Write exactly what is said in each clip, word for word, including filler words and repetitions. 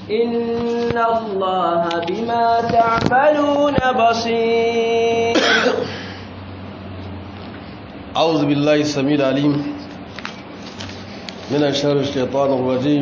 إن الله بما تعملون بصير. أعوذ بالله السميع العليم من شر الشيطان الرجيم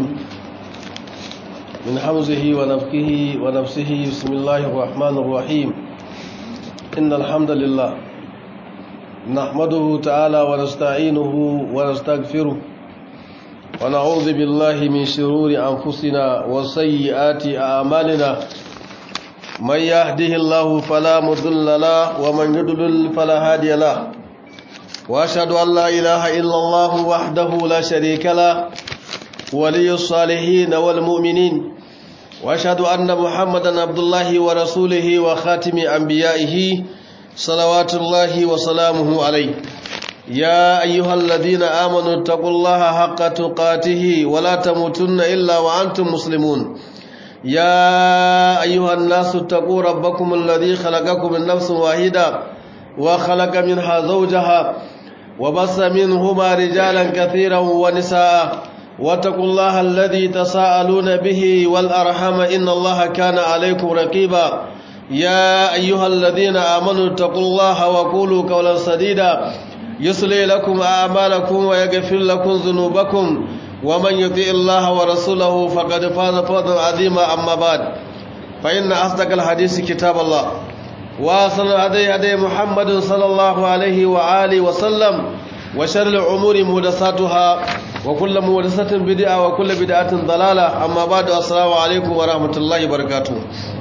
من حمزه ونفخه ونفسه. بسم الله الرحمن الرحيم. إن الحمد لله نحمده تعالى ونستعينه ونستغفره ونعوذ بالله من شرور أنفسنا وسيئات أعمالنا. من يهده الله فلا مضل له ومن يضلل فلا هادي له. وأشهد أن لا إله إلا الله وحده لا شريك له ولي الصالحين والمؤمنين. وأشهد أن محمدا عبد الله ورسوله وخاتم أنبيائه صلوات الله وسلامه عليه. يا أيها الذين آمنوا اتقوا الله حق تقاته ولا تموتن إلا وأنتم مسلمون. يا أيها الناس اتقوا ربكم الذي خلقكم من نفس واحدة وخلق منها زوجها وبث منهما رجالا كثيرا ونساء. واتقوا الله الذي تساءلون به والأرحام إن الله كان عليكم رقيبا. يا أيها الذين آمنوا اتقوا الله وقولوا قولا سديدا يصلح لكم أعمالكم ويغفر لكم ذنوبكم ومن يطع الله ورسوله فقد فاز فوزا عظيما. أما بعد فإن أصدق الحديث كتاب الله وأحسن الهدي هدي محمد صلى الله عليه وآله وسلم وشر الأمور محدثاتها وكل محدثة بدعة وكل بدعة ضلالة. أما بعد السلام عليكم ورحمة الله وبركاته.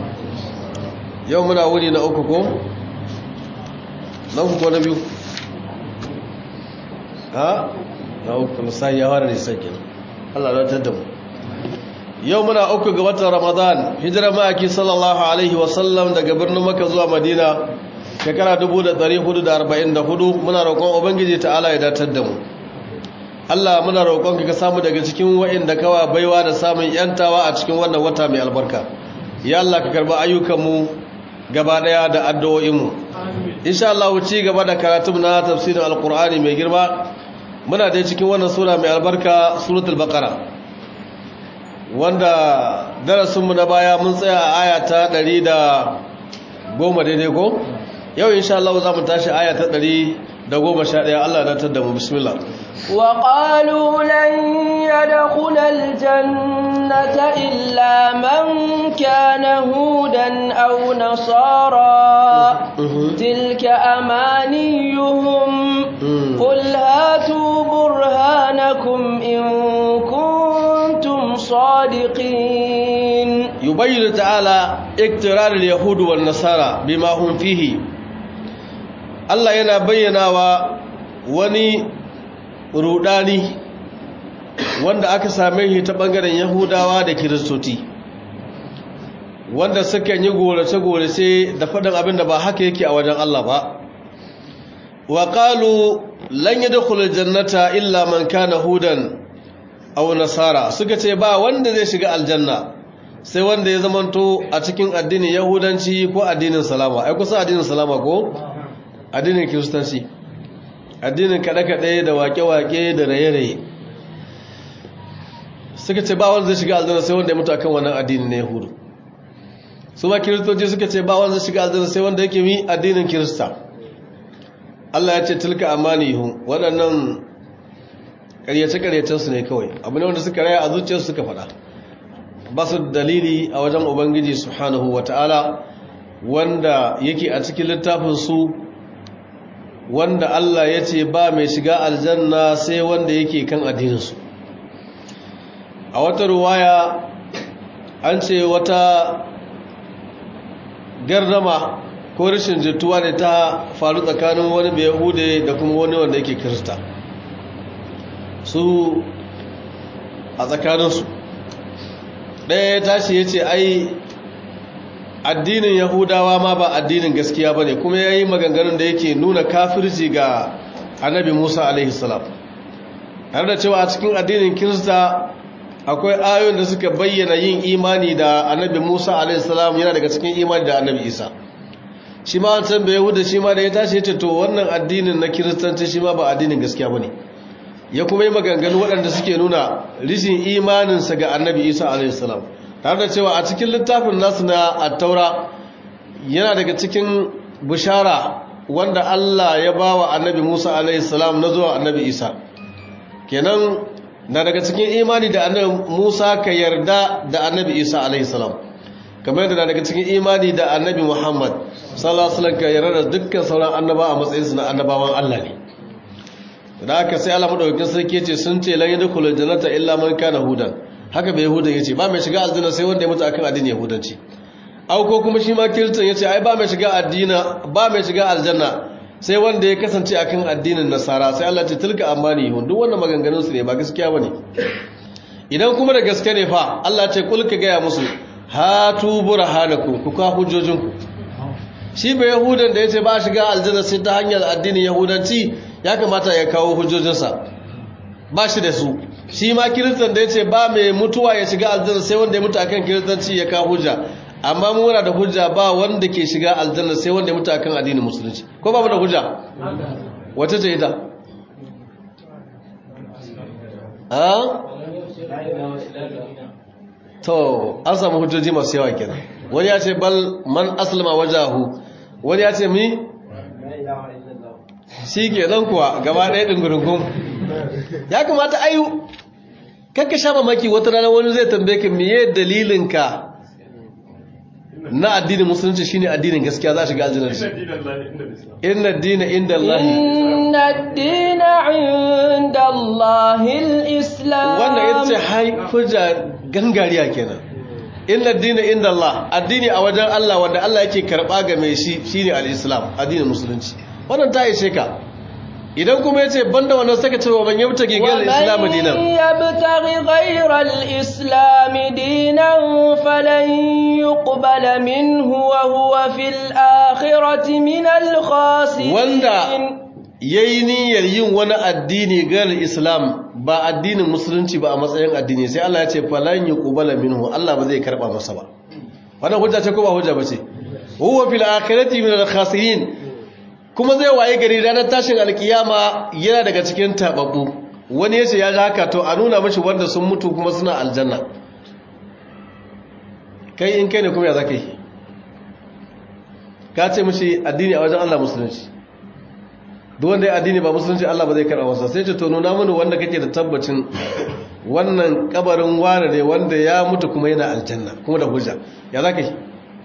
يومنا ولي نأكوكو نأكوكو نبيو ha na uku sai ya fara risakin Allah ya tada mu. Yau muna uku ga watan Ramadan, hijira maki sallallahu alaihi wasallam daga birnin Makka zuwa Madina shekara dubu da ɗari hudu da arba'in da hudu. Muna roƙon ubangiji ta'ala ya datar da mu. Allah muna roƙon ka samu daga cikin wa'inda kawa baiwa da samun yantawa a cikin wannan wata mai albarka. Ya Allah ka karba ayyukan mu gaba daya da addu'o'in mu. Insha Allah ci gaba da karatu na tafsirin Alqur'ani mai girma. Muna dai cikin wannan sura mai albarka, suratul baqara, wanda darasinmu na baya mun tsaya a aya ta ɗari da goma daidai ko? Yau insha Allah za mu tashi aya ta ɗari da goma sha ɗaya. Allah na tada mu. Bismillah. wa qalu lan yadkhula aljannata illa man kana hudan aw nasara tilka amaniyuhum qul hatu burhanakum in kuntum sadiqin. yubayyin ta'ala iktirar al-yahud wan nasara bima hum fihi. Allah yana bayyanawa wani rudani wanda aka same shi ta bangaren Yahudawa da Kiristoci, wanda suka yi gorace-gorace da faɗin abin da ba haka yake a wajen Allah ba. wa qalu lan yadkhulul jannata illa man kana hudan aw nasara. Suka ce ba wanda zai shiga aljanna sai wanda ya zamanto a cikin addinin Yahudanci ko addinin Salama. Ai kusa addinin Salama ko addinin Kiristanci, addinin kaɗe-kaɗe da waƙe-waƙe da raye-raye. Suka ce ba wanda zai shiga aljanna sai wanda ya mutu akan wannan addinin na Yahudu. Su ma Kiristoci suka ce ba wanda zai shiga aljanna sai wanda yake mi addinin Kirista. Allah ya ce tilka amanihum, waɗannan ƙaryace-ƙaryacensu ne kawai, abu ne wanda suka raya a zuciyarsu suka faɗa, ba su dalili a wajen Ubangiji subhanahu wa ta'ala wanda yake a cikin littafinsu, wanda Allah ya ce ba mai shiga aljanna sai wanda yake kan addininsu. A wata ruwaya an ce wata gardama ko rashin jituwa ne ta faru tsakanin wani bai Yahude da kuma wani wanda yake Kirista, su a tsakaninsu ɗaya ya tashi ya ce ai addinin Yahudawa ma ba addinin gaskiya ba ne, kuma ya yi maganganun da yake nuna kafirci ga annabi Musa alaihi salam, har da cewa a cikin addinin Kirista akwai ayoyin da suka bayyana yin imani da annabi Musa alaihi salam yana daga cikin imani da annabi Isa. Shi ma wancan bai Yahuda shi ma da ya tashi ya ce to wannan addinin na Kiristanci shi ma ba addinin gaskiya ba ne, ya kuma yi maganganu waɗanda suke nuna rishin imaninsa ga annabi Isa alaihi salam. tare da cewa a cikin littafin nasu na at-taura yana daga cikin bishara wanda Allah ya bawa annabi Musa alaihi salam na zuwa annabi Isa kenan na daga cikin imani da annabi Musa ka yarda da annabi Isa alaihi salam kamar yadda daga cikin imani da annabi Muhammad sallallahu alaihi wasallam ka yarda da dukkan sauran annaba a matsayin su na annabawan Allah ne da haka sai Allah madaukakin sarki yace sun ce lan yadkhulul jannata illa man kana hudan haka bai yahudan yace ba mai shiga aljanna sai wanda ya mutu akan addinin yahudanci au ko kuma shi ma kiristan yace ai ba mai shiga addina ba mai shiga aljanna sai wanda ya kasance akan addinin nasara sai Allah ce tilka amani hun duk wannan maganganun su ne ba gaskiya bane idan kuma da gaske ne fa Allah ce kul ka ga musu hatu burhanakum ku ka hujjojinku shi bai yahudan da yace ba shiga aljanna sai ta hanyar addinin yahudanci ya kamata ya kawo hujjojinsa ba shi da su shi ma kiristan da yace ba mai mutuwa ya shiga aljanna sai wanda ya mutu akan kiristanci ya kawo hujja amma mu muna da hujja ba wanda ke shiga aljanna sai wanda ya mutu akan addinin musulunci ko ba mu da hujja wace ce ita a to an samu hujjoji masu yawa kenan wani ya ce bal man aslama wajahu wani ya ce mi shi ke nan kuwa gaba ɗaya ɗin ya kamata ayu kakka sha mamaki wata rana wani zai tambaye ka miye dalilinka na addinin musulunci shine addinin gaskiya za shiga aljanna inna ad-dina inda Allah inna ad-dina inda Allah al-islam wannan yace hai hujja gangariya kenan inna ad-dina inda Allah addini a wajen Allah wanda Allah yake karba ga mai shi shine al-islam addinin musulunci wannan ta ishe ka idan kuma yace banda wannan saka cewa ban yabta gigal islam dinan yabtaghi ghayra al-islam dinan falan yuqbala minhu wa huwa fil akhirati min al-khasirin wanda yayi niyyar yin wani addini ga islam ba addinin musulunci ba a matsayin addini sai Allah ya ce falan yuqbala minhu Allah ba zai karba masa ba wannan hujja ce ko ba hujja bace huwa fil akhirati min al-khasirin kuma zai waye gari ranar tashin alkiyama yana daga cikin tababbu wani yace ya ji haka to a nuna mashi wanda sun mutu kuma suna aljanna kai in kai ne kuma ya zaka yi ka ce mashi addini a wajen Allah musulunci duk wanda ya addini ba musulunci Allah ba zai karɓa masa sai ce to nuna mini wanda kake da tabbacin wannan kabarin wane ne wanda ya mutu kuma yana aljanna kuma da hujja ya zaka yi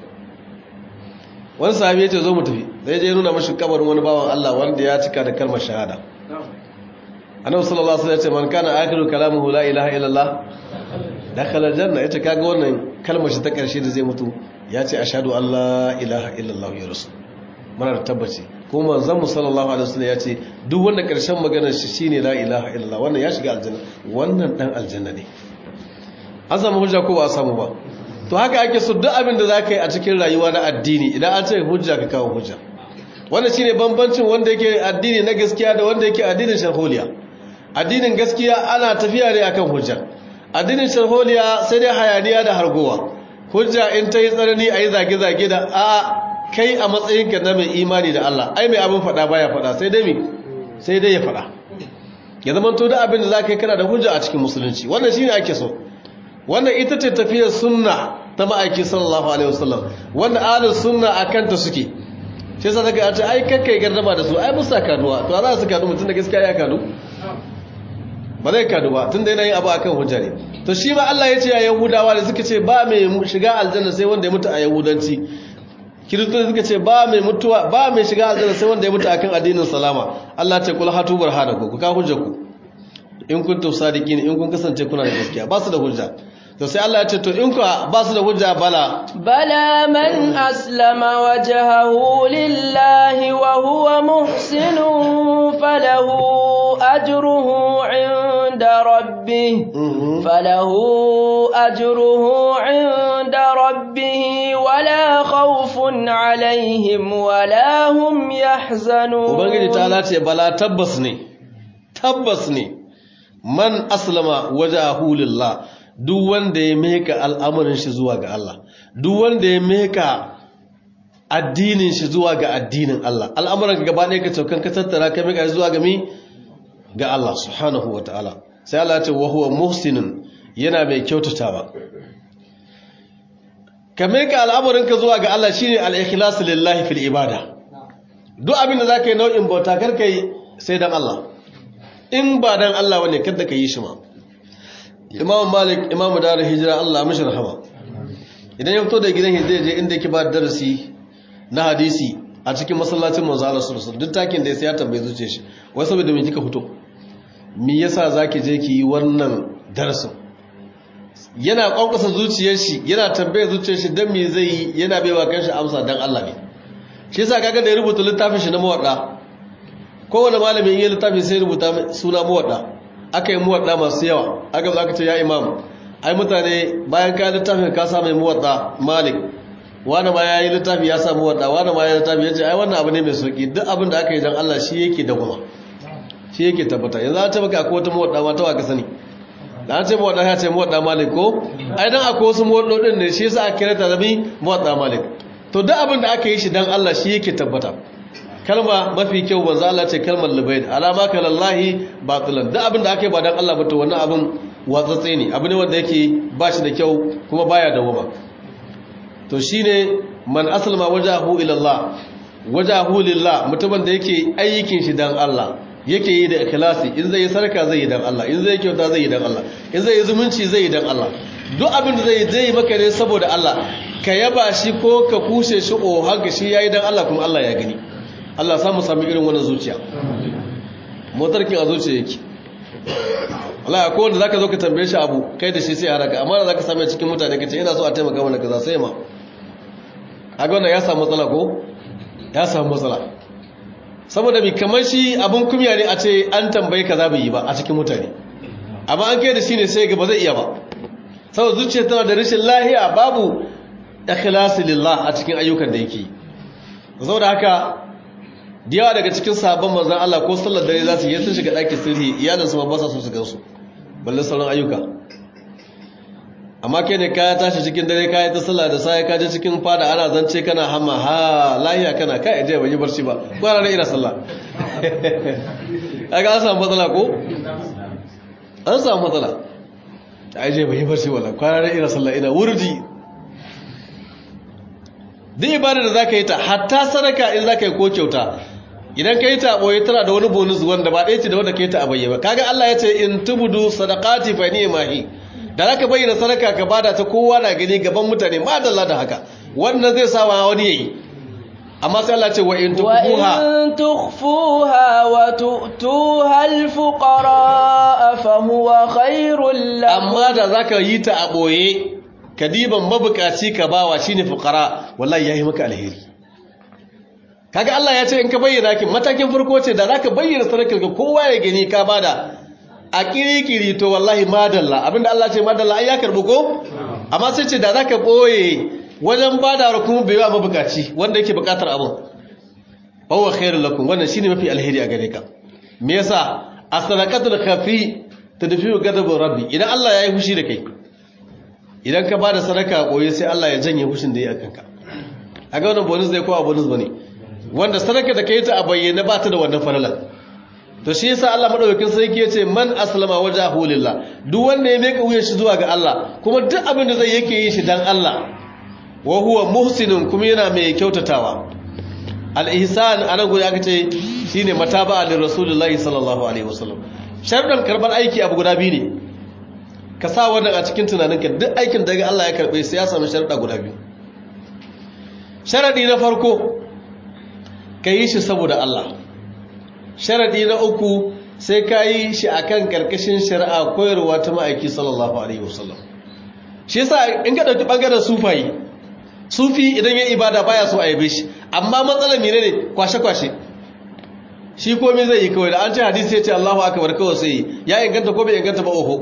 wani sahabi ya ce zo mu tafi zai je nuna mashi kabarin wani bawan Allah wanda ya cika da kalmar shahada annabi sallallahu alaihi wasallam ya ce man kana akhiru kalamuhu la ilaha illallah dakhala janna yace kaga wannan kalmar shi ta karshe da zai mutu ya ce ashhadu an la ilaha illallah ya rasul muna da tabbaci kuma manzon sallallahu alaihi wasallam ya ce duk wanda karshen maganar shi shine la ilaha illallah wannan ya shiga aljanna wannan dan aljanna ne an samu hujja ko ba a samu ba to haka ake so duk abin da za ka yi a cikin rayuwa na addini idan an ce hujja ka kawo hujja wannan shine bambancin wanda yake addini na gaskiya da wanda yake addinin sharholiya addinin gaskiya ana tafiya ne akan hujja addinin sharholiya sai dai hayaniya da hargowa hujja in ta yi tsanani a yi zage-zage da a kai a matsayinka na mai imani da Allah ai mai abin faɗa baya faɗa sai dai mi sai dai ya faɗa ya zama to da abin da za ka yi kana da hujja a cikin musulunci wannan shine ake so wannan ita ce tafiyar sunna ta ma'aiki sallallahu alaihi wasallam wanda ahlus sunna akan ta suke sai sa daga ce ai kakkai gardama da su ai musa kaduwa to za su kadu mutun da gaskiya ya kadu ba zai kadu ba tunda yana yin abu akan hujja ne to shi ma Allah ya ce ya yahudawa da suka ce ba mai shiga aljanna sai wanda ya mutu a yahudanci kiristoci suka ce ba mai mutuwa ba mai shiga aljanna sai wanda ya mutu akan addinin salama Allah ta kul hatu burhanaku ku ka hujjaku in kuntum sadiqin in kun kasance kuna da gaskiya ba su da hujja to sai Allah ya ce to in ka ba su da hujja bala bala man aslama wajhahu lillahi wa huwa muhsinun falahu ajruhu 'inda rabbih falahu ajruhu 'inda rabbih wala khawfun 'alayhim wala hum yahzanun ubangiji ta ce bala tabbas ne tabbas ne man aslama wajhahu lillahi duk wanda ya meka al'amarin shi zuwa ga Allah duk wanda ya meka addinin shi zuwa ga addinin Allah al'amuran gaba ɗaya ka caukan ka tattara ka meka zuwa ga mi ga Allah subhanahu wa ta'ala sai Allah ya ce wa huwa muhsinun yana mai kyautatawa ka maika al'amarinka zuwa ga Allah shine al-ikhlasu lillahi fil ibada duk abin da zaka yi nau'in bauta karka yi sai dan Allah in ba dan Allah bane kada ka yi shi ma Imam Malik Imam Darul Hijra Allah mishi rahama idan ya fito da gidan hijira je inda yake ba darasi na hadisi a cikin masallacin manzo Allah sallallahu alaihi wasallam duk takin da sai ya tambaye zuciyar shi wai saboda me kika fito me yasa zaki je ki yi wannan darasin yana kwankasa zuciyar shi yana tambaye zuciyar shi dan me zai yi yana baiwa kanshi amsa dan Allah ne shi yasa kaga da ya rubuta littafin shi na muwadda kowane malami in yi littafi sai rubuta suna muwadda aka yi muwadda masu yawa aka zo aka ce ya imam ai mutane bayan ka littafin ka sa mai muwadda Malik wani ma ya yi littafi ya sa muwadda wani ma ya yi littafi ya ce ai wannan abu ne mai sauki duk abin da aka yi dan Allah shi yake da kuma shi yake tabbata yanzu an ce maka akwai wata muwadda ma ta wa ka sani da an ce muwadda ya ce muwadda Malik ko ai dan akwai wasu muwaddodin ne shi yasa aka kira ta zabi muwadda Malik to duk abin da aka yi shi dan Allah shi yake tabbata kalma mafi kyau banza Allah ce kalmar lubaid alama kalallahi batilan duk abin da aka yi ba dan Allah ba to wannan abin watsatse ne abu ne wanda yake ba shi da kyau kuma baya dawo ba to shine man aslama wajahu ila Allah wajahu lillah mutumin da yake aikin shi dan Allah yake yi da ikhlasi in zai yi sarka zai yi dan Allah in zai kyauta zai yi dan Allah in zai yi zumunci zai yi dan Allah duk abin da zai zai maka ne saboda Allah ka yaba shi ko ka kushe shi o haka shi yayi dan Allah kuma Allah ya gani Allah samu sami irin wannan zuciya motarkin a zuciya yake Allah akwai wanda zaka zo ka tambaye shi abu kai da shi sai haraka amma da zaka same cikin mutane kace ina so a taimaka mana kaza sai ma kaga wannan ya samu matsala ko ya samu matsala saboda bi kamar shi abun kumya ne a ce an tambaye kaza bai yi ba a cikin mutane amma an kai da shi ne sai ga ba zai iya ba saboda zuciya tana da rashin lahiya babu ikhlasi lillah a cikin ayyukan da yake saboda haka diyawa daga cikin sahabban manzon Allah ko sallar dare za su yi sun shiga ɗakin sirri iyalinsu ma ba sa so su gansu balle sauran ayyuka amma kai ne ka tashi cikin dare ka yi ta sallah da sai ka je cikin fada ana zance kana hamma ha lahiya kana kai je ban yi barci ba kwana da ina sallah kaga an samu matsala ko an samu matsala ai je ban yi barci wala kwana da ina sallah ina wurdi duk ibada da zaka yi ta hatta sadaka in zaka yi ko kyauta idan ka yi ta a ɓoye tana da wani bonus wanda ba ɗaya ce da wanda ka yi ta a bayyana kaga Allah ya ce in tubudu sadaqati fa ni'mahi da zaka bayyana sadaka ka bada ta kowa na gani gaban mutane ma dalla da haka wannan zai sa wani yayi amma sai Allah ce wa in tukhfuha wa in tukhfuha wa tu'tuha al-fuqara fa huwa khairul lakum amma da zaka yi ta a ɓoye kadiban mabukaci ka bawa shine fuqara wallahi yayi maka alheri kaga Allah ya ce in ka bayyana ki matakin farko ce da zaka bayyana sadakar ga kowa ya gani ka bada a kirikiri to wallahi madalla abinda Allah ce madalla ai ya karbu ko amma sai ce da zaka boye wajen bada kuma bai wa mabukaci wanda yake bukatar abun huwa khairul lakum wannan shine mafi alheri a gare ka me yasa as-sadaqatul khafi tadfi'u ghadab rabbi idan Allah ya yi fushi da kai idan ka bada sadaka koyi sai Allah ya janye fushin da yake kanka kaga wannan bonus zai ko a bonus bane wanda sadaka da kai ta a bayyana ba ta da wannan falalan to shi yasa Allah madaukakin sarki yace man aslama wajahu lillah duk wanda ya meka wuyan shi zuwa ga Allah kuma duk abin da zai yake yin shi dan Allah wa huwa muhsinun kuma yana mai kyautatawa al-ihsan anan guda aka ce shine mataba'a lir rasulullahi sallallahu alaihi wasallam sharɗan karbar aiki abu guda biyu ne ka sa wannan a cikin tunaninka duk aikin da Allah ya karbe sai ya samu sharuɗa guda biyu sharadi na farko ka yi shi saboda Allah sharadi na uku sai ka yi shi akan karkashin shari'a koyarwa ta ma'aiki sallallahu alaihi wasallam shi yasa in ka dauki bangaren sufayi sufi idan ya ibada baya so a yabe shi amma matsalar mene ne kwashe kwashe shi komai zai yi kawai da an ce hadisi ya ce Allahu akbar kawai sai ya inganta ko bai inganta ba oho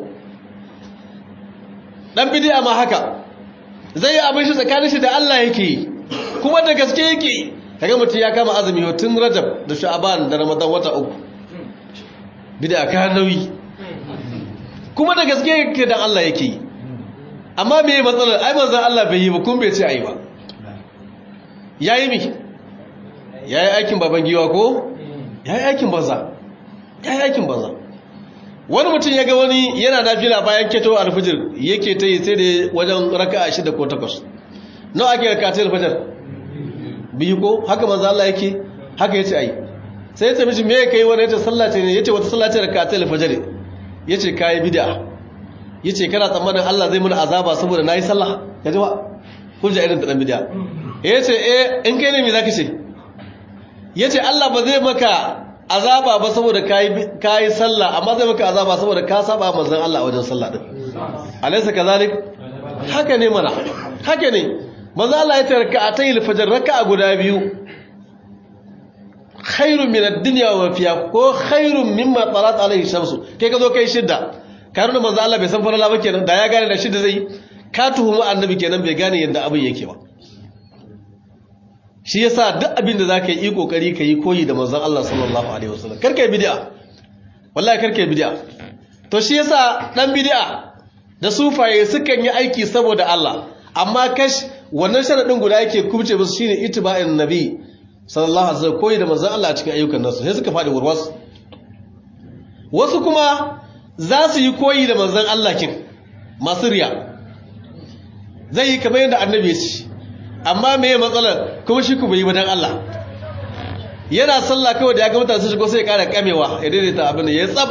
dan bid'a ma haka zai yi abin shi tsakanin shi da Allah yake kuma da gaske yake kaga mutum ya kama azumi tun Rajab da Sha'ban da Ramadan wata uku bid'a ka nauyi kuma da gaske yake dan Allah yake amma me matsalar ai manzon Allah bai yi ba kun bai ce ai ba yayi mi yayi aikin baban giwa ko yayi aikin banza yayi aikin banza wani mutum ya ga wani yana nafila bayan keto alfijir yake ta yi sai da wajen raka'a shida ko takwas nawa ake rak'atul fajr biyu ko haka manzo Allah yake haka yace ai sai yace miji me kai wani yace sallah ce ne yace wata sallah ce rak'atul fajr yace kai bid'a yace kana tsammanin Allah zai mana azaba saboda nayi sallah kaji ba hujja irin ta dan bid'a yace eh in kai ne me zaka ce yace Allah ba zai maka azaba ba saboda kai kai sallah amma zai maka azaba saboda ka saba manzon Allah a wajen sallah din alaysa kazalik haka ne mana haka ne manzon Allah ya ce rak'atayil fajr raka'a guda biyu khairun min ad-dunya wa fiha ko khairun mimma talat alayhi shamsu kai ka zo kai shidda kai nuna manzon Allah bai san farala ba kenan da ya gane da shidda zai ka tuhumi annabi kenan bai gane yadda abin yake ba shi yasa duk abin da zaka yi kokari kai koyi da manzon Allah sallallahu alaihi wasallam karka yi bid'a wallahi karka yi bid'a to shi yasa dan bid'a da sufaye sukan yi aiki saboda Allah amma kash wannan sharadin guda yake kubce musu shine ittiba'in nabi sallallahu alaihi wasallam koyi da manzon Allah a cikin ayyukan nasu sai suka fadi warwas wasu kuma za su yi koyi da manzon Allah kin masu riya zai yi kamar yadda annabi ya ce amma me ya matsalar kuma shi ku bai yi ba dan Allah yana sallah kawai da ya ga mutane su shigo sai ya kara kamewa ya daidaita abin da ya tsab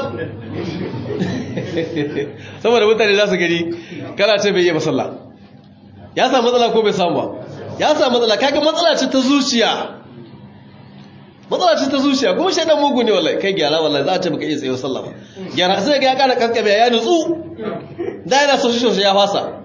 saboda mutane za su gani kana ce bai yi ba sallah ya samu matsala ko bai samu ba ya samu matsala kaga matsala ce ta zuciya matsala ce ta zuciya kuma shaidan mugu ne wallahi kai gyara wallahi za a ce baka iya tsayo sallah ba gyara sai ga ya kara kankame ya nutsu da yana so shi ya fasa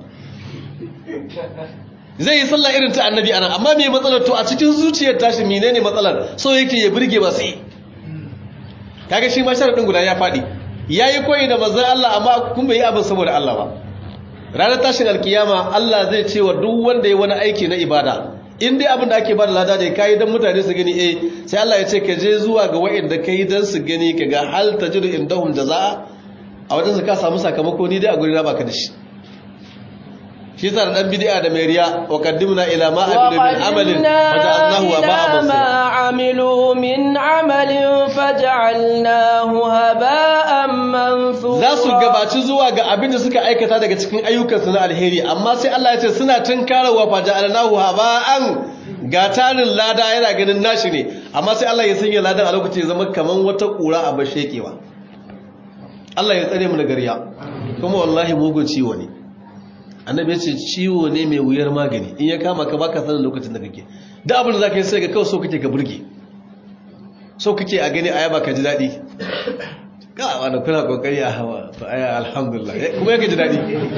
zai yi sallah irin ta annabi anan amma me matsalar to a cikin zuciyar tashi menene matsalar so yake ya burge ba sai kaga shi ma sharadin guda ya fadi yayi koyi da manzon Allah amma kun bai yi abin saboda Allah ba ranar tashin alkiyama Allah zai ce wa duk wanda ya wani aiki na ibada in dai abin da ake bada lada da kai dan mutane su gani eh sai Allah ya ce ka je zuwa ga wa'anda kai dan su gani kaga hal tajidu indahum jazaa a wajen su ka samu sakamako ni dai a guri na baka da shi shi yasa da dan bid'a da mai riya wa qaddimna ila ma amilu min amalin faj'alnahu haba'an ma amilu min amalin faj'alnahu haba'an mansura za su gabaci zuwa ga abin da suka aikata daga cikin ayyukansu na alheri amma sai Allah ya ce suna tunkarawa faj'alnahu haba'an ga tarin lada yana ganin nashi ne amma sai Allah ya sanya ladan a lokacin zama kaman wata kura a bashekewa Allah ya tsare mu daga riya kuma wallahi mugun ciwo ne annabi ya ce ciwo ne mai wuyar magani in ya kama ka baka sanin lokacin da kake da abin da zaka yi sai ga kawai so kake ka burge so kake a gani a yaba ka ji daɗi ka wani kuna kokari a hawa to aya alhamdulillah kuma yake ji daɗi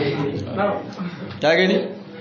ta gani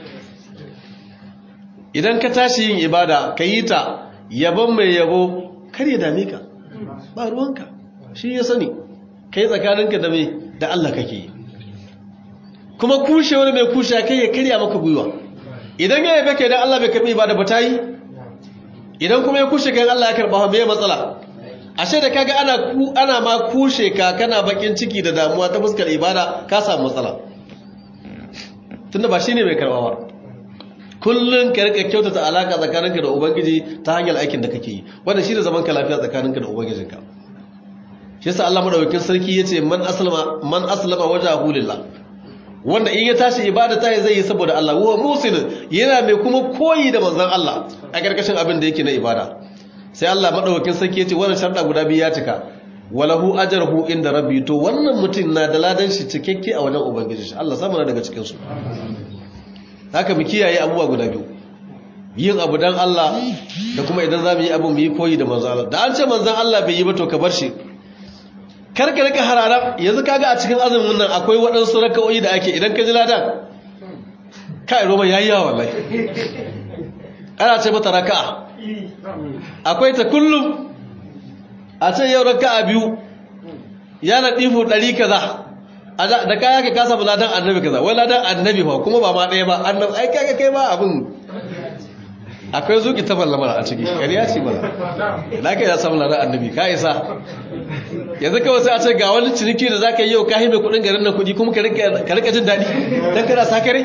idan ka tashi yin ibada ka yi ta yabon mai yabo kar ya dame ka ba ruwanka shi ya sani kai tsakaninka da mai da Allah kake yi kuma kushe wani mai kushe kai ya karya maka gwiwa idan ya yabe kai dan Allah bai karbi ibada ba tayi idan kuma ya kushe kai Allah ya karba me matsala ashe da kaga ana ku ana ma kushe ka kana bakin ciki da damuwa ta fuskar ibada ka samu matsala tunda ba shine mai karba ba kullun ka rika kyautata alaka tsakaninka da ubangiji ta hanyar aikin da kake yi wanda shine zaman ka lafiya tsakaninka da ubangijinka shi yasa Allah madaukakin sarki yace man aslama man aslama wajhahu lillah wanda in ya tashi ibada ta zai yi saboda Allah wa musin yana mai kuma koyi da manzon Allah a karkashin abin da yake na ibada sai Allah madaukakin sarki yace wannan sharda guda biyu ya cika walahu ajruhu inda rabbi to wannan mutum na da ladan shi cikakke a wajen ubangiji shi Allah samu na daga cikin su haka mu kiyaye abubuwa guda biyu yin abu dan Allah da kuma idan zamu yi abu mu yi koyi da manzon Allah da an ce manzon Allah bai yi ba to ka bar shi karka rika harara yanzu kaga a cikin azumin nan akwai waɗansu raka'o'i da ake idan ka ji ladan kai roma yayi yawa wallahi ana ce mata raka'a akwai ta kullum a ce yau raka'a biyu ya ladifu ɗari kaza da kaya ka kasa ladan annabi kaza wai ladan annabi fa kuma ba ma ɗaya ba annabi ai kaga kai ba abin akwai zuki ta ballamar a ciki ƙarya ce ba da ka ya samu ladan annabi ka isa yanzu kawai sai a ce ga wani ciniki da za ka yi yau ka hime kudin garin nan kudi kuma ka rika jin daɗi don kana sakare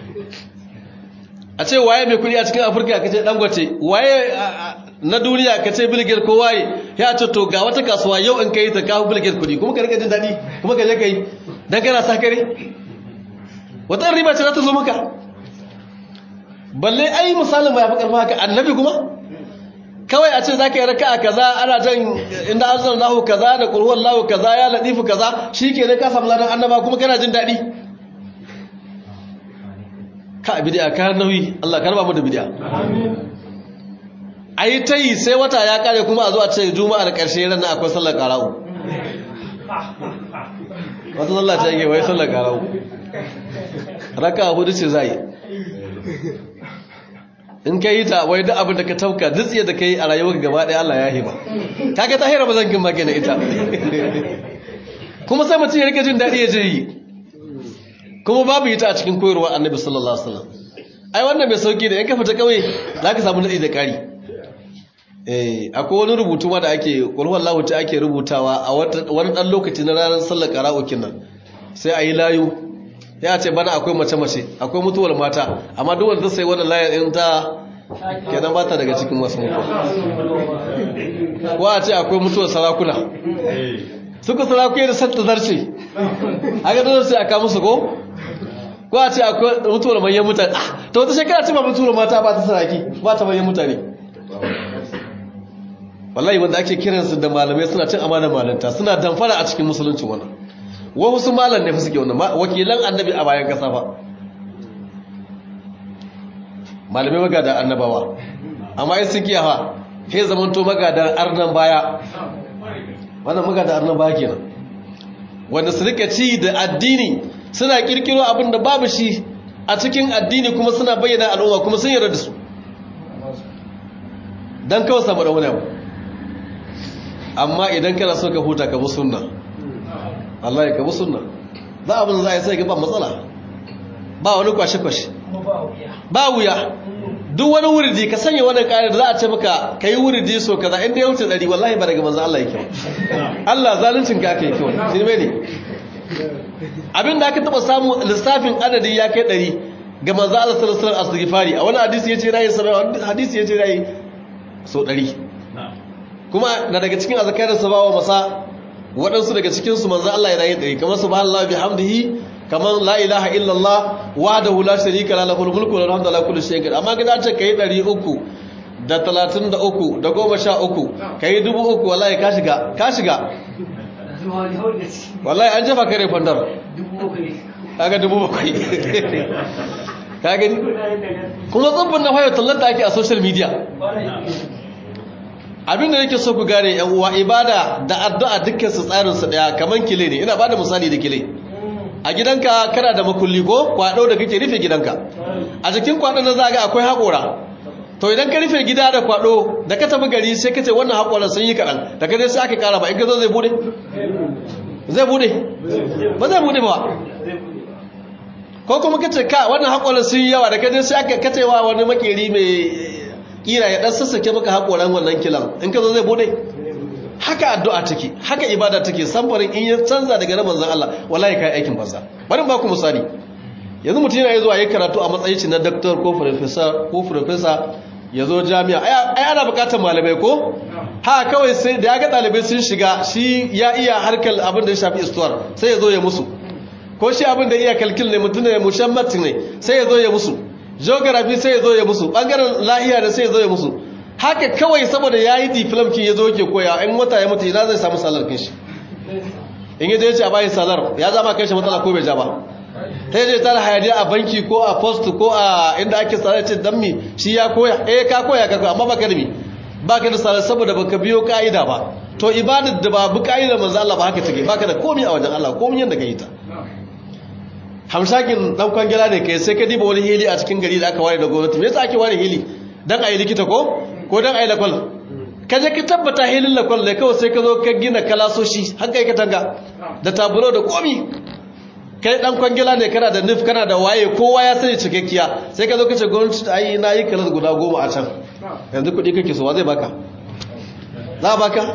a ce waye mai kudi a cikin afirka ka ce dangote waye na duniya ka ce bilgir ko waye ya ce to ga wata kasuwa yau in ka yi ta kawo bilgir kudi kuma ka rika jin daɗi kuma ka je ka yi don kana sakare wata riba ce za ta zo maka balle ai misalin ba ya fi karfa haka annabi kuma kawai a ce za ka yi raka'a kaza ana jan inda an zan lahu kaza da kulhuwan lahu kaza ya latifu kaza shi ke ne ka samu ladan annaba kuma kana jin daɗi ka bidiya kayan nauyi Allah karba mu da bidiya a yi ta yi sai wata ya kare kuma a zo a ce juma'a da ƙarshe ran na akwai sallar ƙara'u wata sallar ta yi wai sallar ƙara'u raka hudu ce za yi in ka yi ta wai duk abin da ka tauka dutsiya da ka yi a rayuwar gaba ɗaya Allah ya hima kaga ta hira ba zan kin maka na ita kuma sai mutum ya rika jin daɗi ya je yi kuma babu ita a cikin koyarwa annabi sallallahu alaihi wasallam ai wannan mai sauki da in ka fita kauye za ka samu nadi da ƙari eh akwai wani rubutu ma da ake qul huwallahu ta ake rubutawa a wani dan lokaci na ranar sallar qara'ukin nan sai ayi layu ya ce bana akwai mace mace akwai mutuwar mata amma duk wanda sai wannan layar in ta kenan ba ta daga cikin wasu mutuwa ko a ce akwai mutuwar sarakuna suka sarakuye da satta zarce aka dole sai aka musu ko ko a ce akwai mutuwar manyan mutane ah to wata shekara ce ba mutuwar mata ba ta saraki ba ta manyan mutane wallahi wanda ake kiransu da malamai suna cin amanar malanta suna damfara a cikin musulunci wannan wasu malam ne fa suke wannan wakilan annabi a bayan kasa fa malamai magada annabawa amma ai suke ha sai zamanto magadan arnan baya wannan magadan arnan baya kenan wanda su rike ci da addini suna kirkiro abin da babu shi a cikin addini kuma suna bayyana al'umma kuma sun yarda da su dan kawai samu da wani abu amma idan kana so ka huta ka bi sunna Allah ya ka bi sunna za abin za a yi sai ga ba matsala ba wani kwashe-kwashe ba wuya duk wani wuridi ka sanya wani ƙa'idar za a ce maka ka yi wuridi so kaza inda ya wuce ɗari wallahi ba daga manzan Allah ya kyau Allah zaluncin ka aka yi kyau shi ne abin da aka taɓa samu lissafin adadi ya kai ɗari ga manzan Allah sallallahu alaihi wasallam asghifari a wani hadisi ya ce rayi sabawa hadisi ya ce rayi so ɗari kuma na daga cikin azkarin sabawa masa waɗansu daga cikinsu manzan Allah ya rayi ɗari kamar subhanallahi bihamdihi kamar la ilaha illallah wahdahu la sharika lahu lahul mulku wa lahul hamdu ala kulli shay'in amma ga ce kai ɗari uku da talatin da uku da goma sha uku kai dubu uku wallahi ka shiga ka shiga wallahi an jefa kare fandar kaga dubu bakwai ka gani kuma tsubbin na fayo tallata ake a social media abinda yake so ku gane yan uwa ibada da addu'a dukkan su tsarin su daya kaman kile ne ina bada misali da kile a gidanka kana da makulli ko kwado da kake rufe gidanka a jikin kwadon da zaga akwai hakora to idan ka rufe gida da kwado da ka tafi gari sai ka ce wannan hakoran sun yi kadan da ka dai sai aka kara ba in ka zo zai bude zai bude ba zai bude ba ko kuma ka ce ka wannan hakoran sun yi yawa da ka dai sai aka kacewa wani makeri mai kira ya dan sassake maka hakoran wannan kilan in ka zo zai bude haka addu'a take haka ibada take samfarin in ya canza daga na manzon Allah wallahi kai aikin banza bari ba ku misali yanzu mutum yana zuwa yayin karatu a matsayin na doctor ko professor ko professor yazo jami'a ai ana bukatar malamai ko ha kawai sai da ya ga dalibai sun shiga shi ya iya harkar abin da ya shafi istuwar sai yazo ya musu ko shi abin da iya kalkil ne mutum ne mushammat ne sai yazo ya musu geography sai yazo ya musu bangaren lahiya da sai yazo ya musu haka kawai saboda ya yi diflamkin ya zo ke koya in wata ya mutu ina zai samu salar kinshi in yaje ya ce a bayan salar ya zama kai shi matsala ko bai ja ba ta yaje ta hayaniya a banki ko a post ko a inda ake salar ce dan mi shi ya koya eh ka koya ka koya amma baka da mi baka da salar saboda baka biyo ka'ida ba to ibadar da ba bu ka'idar manzo Allah ba haka take baka da komai a wajen Allah komai yanda kai ta hamshakin dan kwangila ne kai sai ka diba wani hili a cikin gari da aka ware da gwamnati me yasa ake ware hili dan ayi likita ko ko dan ayi lakwal ka je ka tabbata hilin lakwal ne kawai sai ka zo ka gina kalasoshi har kai ka tanga da tabulo da komi kai dan kwangila ne kana da nif kana da waye kowa ya sani cikakkiya sai ka zo ka ce gwamnati ai na yi kalas guda goma a can yanzu kuɗi kake so wa zai baka za baka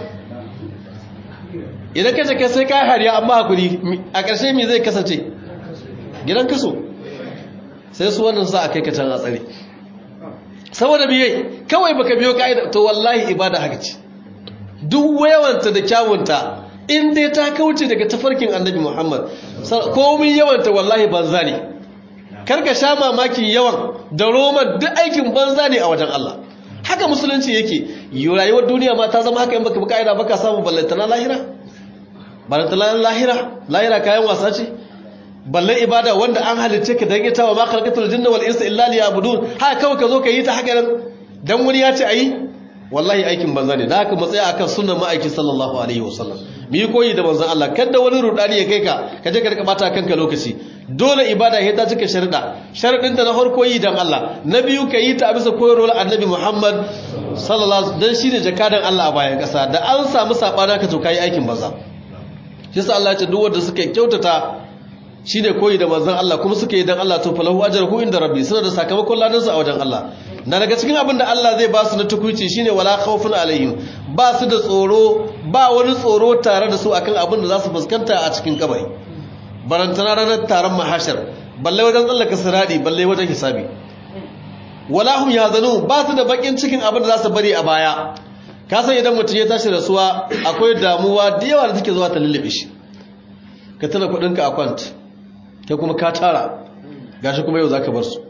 idan ka ce kai sai ka hariya amma hakuri a ƙarshe me zai kasance gidan kaso sai su wannan sa a kai ka can a tsare saboda biye kawai baka biyo ka'ida to wallahi ibada haka ce duk wayawanta da kyawunta in dai ta kauce daga tafarkin annabi Muhammad komai yawanta wallahi banza ne karka sha mamakin yawan da roman duk aikin banza ne a wajen Allah. Haka musulunci yake. Rayuwar duniya ma ta zama haka in baka bi ka'ida baka samu ballantana lahira. Ballantana lahira, lahira kayan wasa ce. Ballan ibada wanda an halicce ka dan ita wa ma khalaqatul jinna wal insa illa liya'budun. Haka kawai ka zo ka yi ta haka nan dan wani ya ce ayi. Wallahi aikin banza ne. Da haka mu tsaya akan sunnar ma'aiki sallallahu alaihi wasallam. Mu yi koyi da manzon Allah. Kada wani rudani ya kai ka, ka je ka rika bata kanka lokaci. Dole ibada ya ta cika sharuɗa. Sharuɗin ta na farko yi dan Allah. Na biyu ka yi ta a bisa koyarwar Annabi Muhammad sallallahu alaihi wasallam dan shine jakadan Allah a bayan kasa. Da an samu sabana ka to kai aikin banza. Shi yasa Allah ya ce duk wanda suka kyautata shine koyi da manzon Allah kuma suka yi dan Allah to falahu ajruhu inda rabbi. Suna da sakamakon ladan su a wajen Allah. Na daga cikin abin da Allah zai ba su na tukuici shine wala khawfun alaihim. Ba su da tsoro, ba wani tsoro tare da su akan abin da za su fuskanta a cikin kabari. Barantana ranar taron mahashar, balle wajen tsallaka siradi, balle wajen hisabi. Wala hum yazanu, ba su da bakin cikin abin da za su bari a baya. Ka san idan mutum ya tashi rasuwa akwai damuwa da yawa da take zuwa ta lullube shi. Ka tana kudinka a kwant, kai kuma ka tara, gashi kuma yau zaka bar su.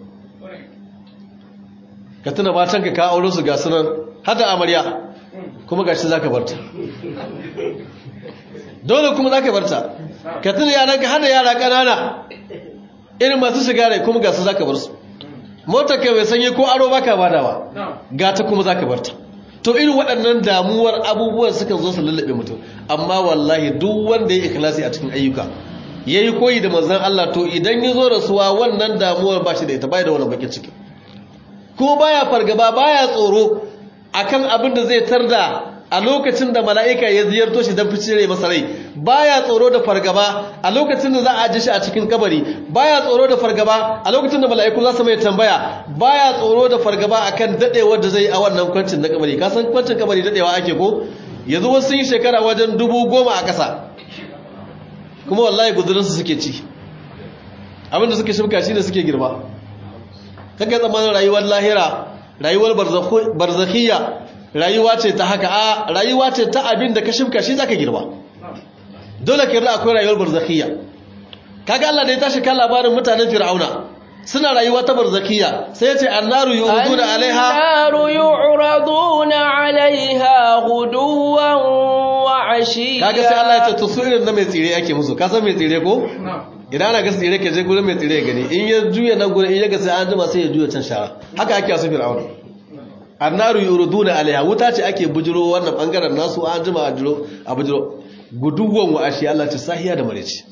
Ka tuna matanka ka aure su ga sunan hada amarya kuma gashi zaka barta. Dole kuma zaka barta. Ka tuna yaranka hada yara kanana irin masu shiga rai kuma gasu zaka bar su. Motar ka bai sanye ko aro baka badawa. Ga ta kuma zaka barta. To irin waɗannan damuwar abubuwan sukan zo su lullube mutum. Amma wallahi duk wanda ya ikhlasi a cikin ayyuka yayi koyi da manzon Allah to idan ya zo rasuwa wannan damuwar ba shi da ita bai da wani bakin ciki. Ko baya fargaba baya tsoro akan abin da zai tarda a lokacin da mala'ika ya ziyarto shi don ficire masa rai, baya tsoro da fargaba a lokacin da za a ji shi a cikin kabari, baya tsoro da fargaba a lokacin da mala'iku za su mai tambaya, baya tsoro da fargaba akan dadewar da zai a wannan kwancin na kabari. Ka san kwancin kabari dadewa ake ko yanzu wasu sun yi shekara wajen dubu goma a ƙasa kuma wallahi guzurinsu suke ci, abin da suke shimka shi da suke girma. Kaga zamanin rayuwar lahira, rayuwar barzakhiyya, rayuwa ce ta haka a rayuwa ce ta abin da ka shimka shi zaka girba. Dole ka yarda akwai rayuwar barzakhiyya. Kaga Allah da ya tashi kan labarin mutanen Fir'auna suna rayuwa ta barzakhiyya sai ya ce annaru yu'raduna alaiha annaru yu'raduna alaiha ghuduwan wa ashiya. Kaga sai Allah ya ce to su irin na mai tsire yake musu. Ka san mai tsire ko? Idan ana ga tsire ke je gurin mai tsire gani in ya juya nan gurin in ya ga sai an jima sai ya juya can shara. Haka ake asu Fir'auna. Annaru yu'raduna alaiha wuta ce ake bujiro wannan bangaren nasu an jima a jiro a bujiro guduwan wa ashiya. Allah ta sahiya da mareci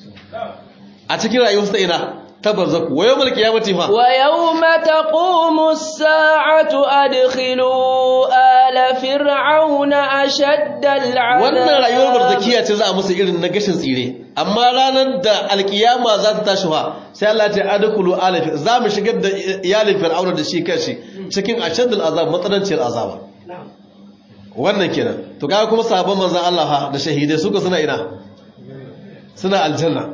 a cikin rayuwarsa ina tabarzaku wa yawmal qiyamati fa wa yawma taqumu as-sa'atu adkhilu ala fir'auna ashadda al-'adab. Wannan rayuwar barzakiya ce za a musu irin na gashin tsire, amma ranar da alkiyama za ta tashi fa sai Allah ya adkhulu ala fir'auna, za mu shigar da iyalin fir'auna da shi kanshi cikin ashaddal azab, matsananciyar azaba. Wannan kenan to kaga kuma sahabban manzon Allah fa da shahidai suka suna ina, suna aljanna.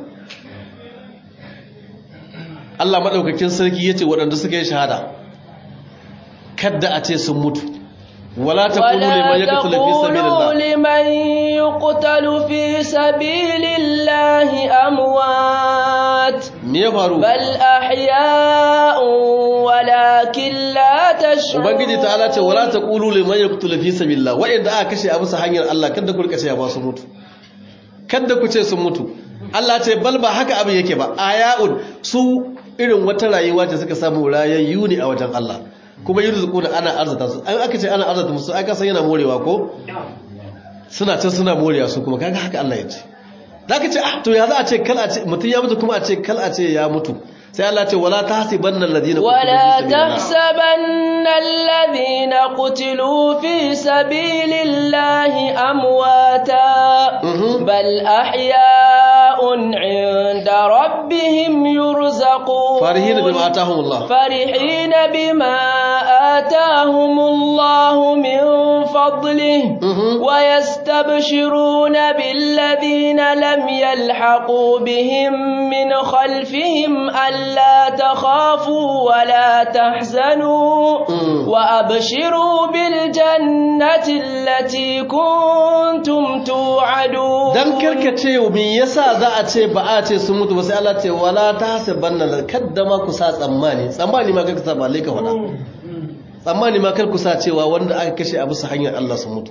Allah madaukakin sarki yace waɗanda suka yi shahada kada a ce sun mutu. wala taqulu liman yaqtulu fi sabilillah liman yuqtalu fi sabilillahi amwat me ya faru bal ahya'un walakin la tash'urun. Ubangiji ta'ala ce wala taqulu liman yaqtulu fi sabilillah, wa'inda aka kashe a bisa hanyar Allah kada ku rika ce ba su mutu, kada ku ce sun mutu. Allah ce bal ba haka abin yake ba, aya'un su irin wata rayuwa ce suka samu rayayyu ne a wajen Allah, kuma yurzuku da ana arzata su. An aka ce ana arzata musu aka san yana morewa ko suna can suna morewa su kuma kaga haka Allah ya ce. Zaka ce ah to ya za a ce kal a ce mutun ya mutu kuma a ce kal a ce ya mutu. Sai Allah ce wala tahsibanna alladhina wala tahsabanna alladhina qutilu fi sabilillahi amwata bal ahya'un 'inda rabbihim yurzaqun farihina bima atahumullah farihina bima atahumullahu min فضله ويستبشرون بالذين لم يلحقوا بهم من خلفهم ألا تخافوا ولا تحزنوا وأبشروا بالجنة التي كنتم توعدون. dan karkace me yasa za a ce ba a ce sun mutu ba sai Allah ce wala tahsabanna kaddama ku sa tsammani tsammani ma karka sa ba lai ka fada tsammani ma kar ku sa cewa wanda aka kashe a bisa hanyar Allah sun mutu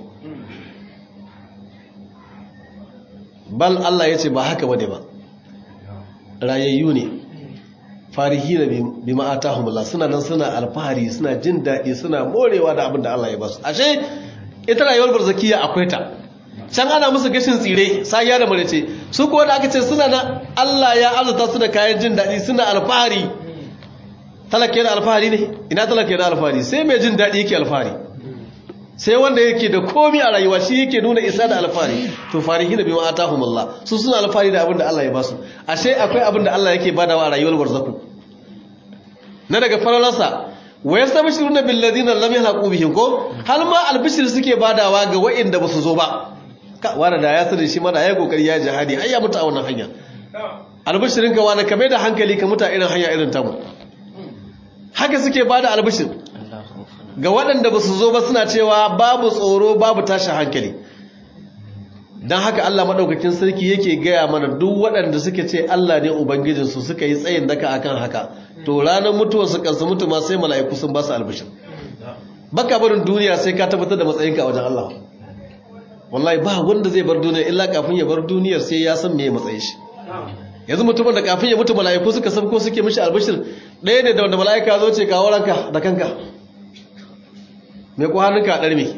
bal Allah yace ba haka bane ba rayayyu ne farihina bima atahumullah suna nan suna alfahari suna jin dadi suna morewa da abin da Allah ya ba su ashe ita rayuwar barzakiya akwai ta can ana musu gashin tsire safiya da marece su kuwa da aka ce suna nan Allah ya arzuta su da kayan jin dadi suna alfahari talaka da alfahari ne ina talaka da alfahari sai mai jin dadi yake alfahari sai wanda yake da komi a rayuwa shi yake nuna isa da alfahari to farihina bima atahumullah su suna alfahari da abin da Allah ya ba su ashe akwai abin da Allah yake badawa a rayuwar barzaku na daga faralarsa wa yastabshiruna bil ladina lam yalhaqu bihim ko hal ma albishir suke badawa ga wa'inda basu zo ba ka wanda da ya sani shi ma da yayi kokari ya jihadi ai ya mutu a wannan hanya albishirin ka wani kame da hankali ka mutu a irin hanya irin tamu haka suke bada albishir ga waɗanda basu zo ba suna cewa babu tsoro babu tashin hankali dan haka Allah madaukakin sarki yake gaya mana duk waɗanda suke ce Allah ne ubangijinsu suka yi tsayin daka akan haka to ranar mutuwar su kansu mutu ma sai mala'iku sun ba su albishir baka barin duniya sai ka tabbatar da matsayinka a wajen Allah wallahi ba wanda zai bar duniya illa kafin ya bar duniyar sai ya san meye matsayin shi yanzu mutumin da kafin ya mutu mala'iku suka sabko suke mishi albishir ɗaya ne da wanda mala'ika zo ce kawo ranka da kanka me ko hannunka a ɗarme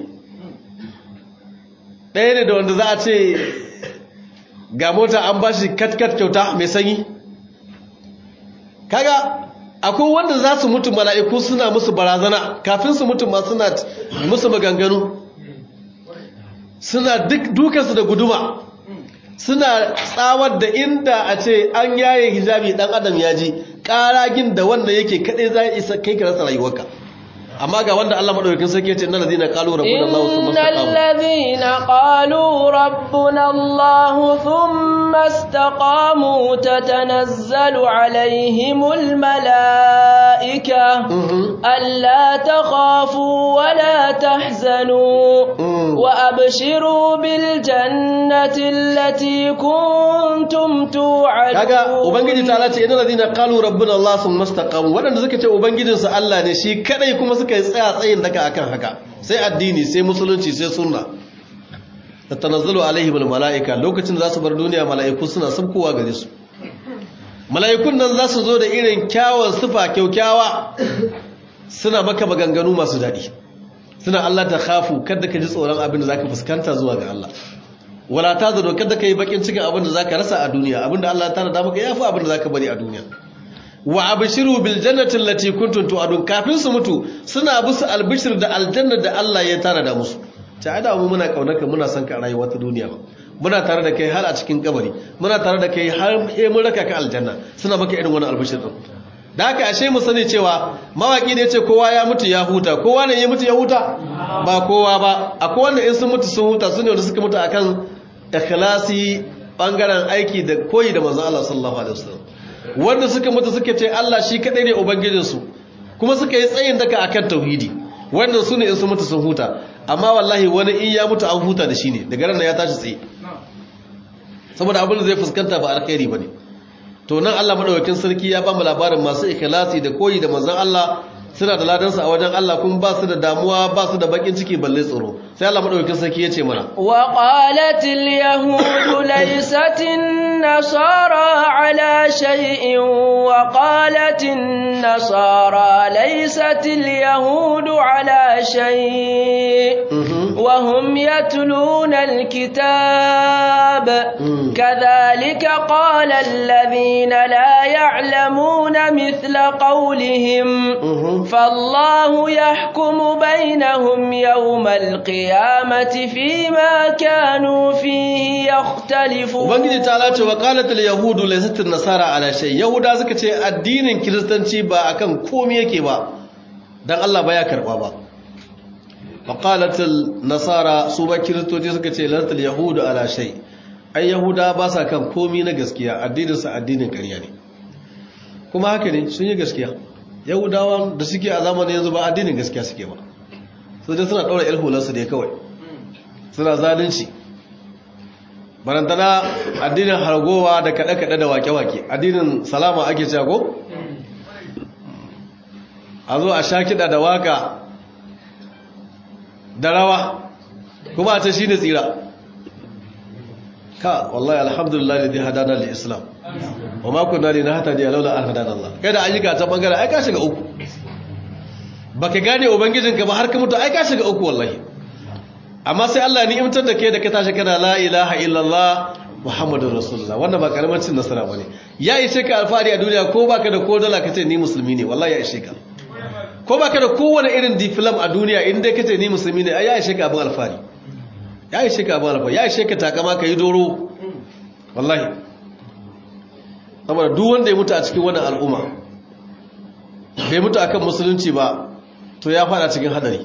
ɗaya ne da wanda za a ce ga mota an ba shi kat-kat kyauta mai sanyi kaga akwai wanda za su mutu mala'iku suna musu barazana kafin su mutu ma suna musu maganganu suna duk dukansu da guduma suna tsawar da inda a ce an yaye hijabi dan adam ya ji ƙaragin da wanda yake kaɗai za a isa kai ka rasa rayuwarka amma ga wanda Allah madaukakin sarki yace innal ladina qalu rabbuna Allah thumma istaqamu innal ladina qalu rabbuna Allah thumma istaqamu tatanazzalu alaihimul malaika alla takhafu wa la tahzanu wa abshiru bil jannati allati kuntum tu'adun kaga ubangiji ta ce innal ladina qalu rabbuna Allah thumma istaqamu wadanda suka ce ubangijinsu Allah ne shi kadai kuma suka yi tsaya tsayin daga akan haka sai addini sai musulunci sai sunna da tanazzalu alaihim almalaika lokacin da za su bar duniya malaiku suna sabkowa gare su malaikun nan za su zo da irin kyawun sifa kyaukyawa suna maka maganganu masu daɗi suna Allah ta khafu kada ka ji tsoron abin da zaka fuskanta zuwa ga Allah wala tazuru kada ka yi bakin cikin abin da zaka rasa a duniya abin da Allah ya tana da maka yafi abin da zaka bari a duniya wa abshiru bil jannati allati kuntum tu'adun kafin su mutu suna busu albishir da aljanna da Allah ya tana da musu ta ada mu muna kaunarka muna son ka rayuwa ta duniya ba muna tare da kai har a cikin kabari muna tare da kai har he mun raka ka aljanna suna maka irin wannan albishir din da haka ashe mu sani cewa mawaki ne yace kowa ya mutu ya huta kowa ne ya mutu ya huta ba kowa ba akwai wanda in sun mutu sun huta sune wanda suka mutu akan ikhlasi bangaren aiki da koyi da manzon Allah sallallahu alaihi wasallam wanda suka mutu suka ce Allah shi kadai ne ubangijinsu kuma suka yi tsayin daka akan tauhidi wannan sune in su mutu sun huta amma wallahi wani in ya mutu an huta da shi ne daga ran ya tashi tsaye saboda abin da zai fuskanta ba alkhairi bane to nan Allah madaukakin sarki ya ba mu labarin masu ikhlasi da koyi da manzon Allah suna da ladansu a wajen Allah kuma ba su da damuwa ba su da bakin ciki balle tsoro sai Allah madaukakin sarki ya ce mana wa qalatil yahud laysatin nasara ala shay'in wa qalatin nasara laysatil yahud ala shay'in wa hum yatluna alkitab kadhalika qala alladhina la ya'lamuna mithla qawlihim فالله يحكم بينهم يوم القيامة فيما كانوا فيه يختلفون ubangiji ta'ala ce wa qalat al-yahud laysat an-nasara ala shay yahuda suka ce addinin kristanci ba akan komai yake ba dan Allah ba ya karba ba faqalatul nasara su ba kiristoci suka ce lantal yahudu ala shay ai yahuda ba sa kan komi na gaskiya addinin sa addinin ƙarya ne kuma haka ne sun yi gaskiya yahudawan da suke a zamanin yanzu ba addinin gaskiya suke ba su dai suna daura ilhulan su ne kawai suna zalunci barantana addinin hargowa da kaɗe-kaɗe da wake-wake addinin salama ake cewa ko a zo a sha kiɗa da waka da rawa kuma a ce shi ne tsira ka wallahi alhamdulillah da zai hadana da islam wa makon nari na hata da ya laula an hadana Allah kai da ayyuka ta bangare ai ka shiga uku ba ka gane ubangijinka ba har ka mutu ai ka shiga uku wallahi amma sai Allah ni imtar da kai da ka tashi kana la ilaha illallah muhammadur rasulullah wannan ba karamar cin nasara bane ya ishe ka alfahari a duniya ko baka da ko dala kace ni musulmi ne wallahi ya ishe ka ko baka da kowane irin diplom a duniya in dai kace ni musulmi ne ai ya ishe ka abin alfahari ya ishe ka abin alfahari ya ishe ka takama kai doro wallahi saboda duk wanda ya mutu a cikin wannan al'umma bai mutu akan musulunci ba to ya fada cikin hadari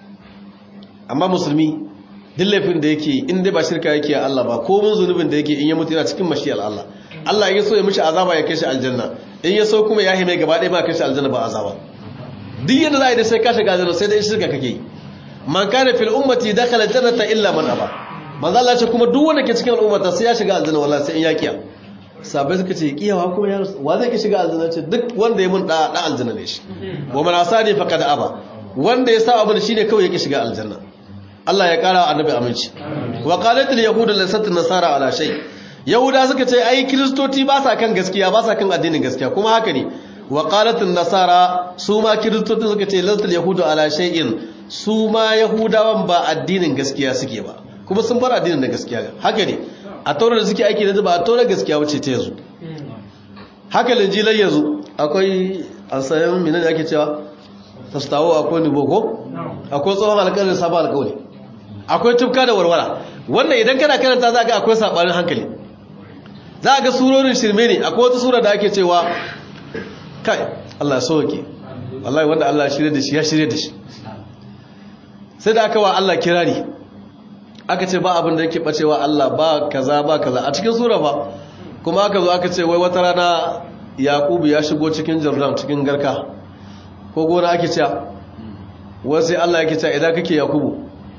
amma musulmi duk laifin da yake in dai ba shirka yake a Allah ba ko mun zunubin da yake in ya mutu yana cikin mashiyar Allah Allah ya so ya mishi azaba ya kai shi aljanna in ya so kuma ya hime gaba ɗaya ba kai shi aljanna ba azaba duk yadda za a yi da sai ka shiga aljanna sai dai shirka kake yi man kana fil ummati dakhala jannata illa man aba manzo Allah ce kuma duk wanda ke cikin al'ummata sai ya shiga aljanna wallahi sai in ya kiya sabai suka ce kiyawa kuma ya wa zai ki shiga aljanna ce duk wanda ya mun da da aljanna ne shi wa man asadi faqad aba wanda ya sa abin shine kawai yake shiga aljanna Allah ya kara annabi aminci wa qalatul yahud laysat nasara ala shay yahuda suka ce ai kristoti ba sa kan gaskiya ba sa kan addinin gaskiya kuma haka ne wa qalatul nasara su ma kristoti suka ce laysat yahud ala shay'in su ma yahudawan ba addinin gaskiya suke ba kuma sun bar addinin da gaskiya haka ne a taurar da suke aiki da ba a taurar gaskiya wace ta yanzu haka linjilan yanzu akwai asayan menene ake cewa tastawo akwai nuboko akwai tsohon alƙalin sabon alƙawari akwai tufka da warwara wannan idan kana karanta za ga akwai saɓanin hankali za ga surorin shirme ne akwai wata sura da ake cewa kai Allah so yake wallahi wanda Allah shirye da shi ya shirye da shi sai da aka wa Allah kirari aka ce ba abin da yake bacewa Allah ba kaza ba kaza a cikin sura ba kuma aka zo aka ce wai wata rana Yakubu ya shigo cikin Jordan cikin garka ko gona ake cewa wasu Allah yake cewa idan kake Yakubu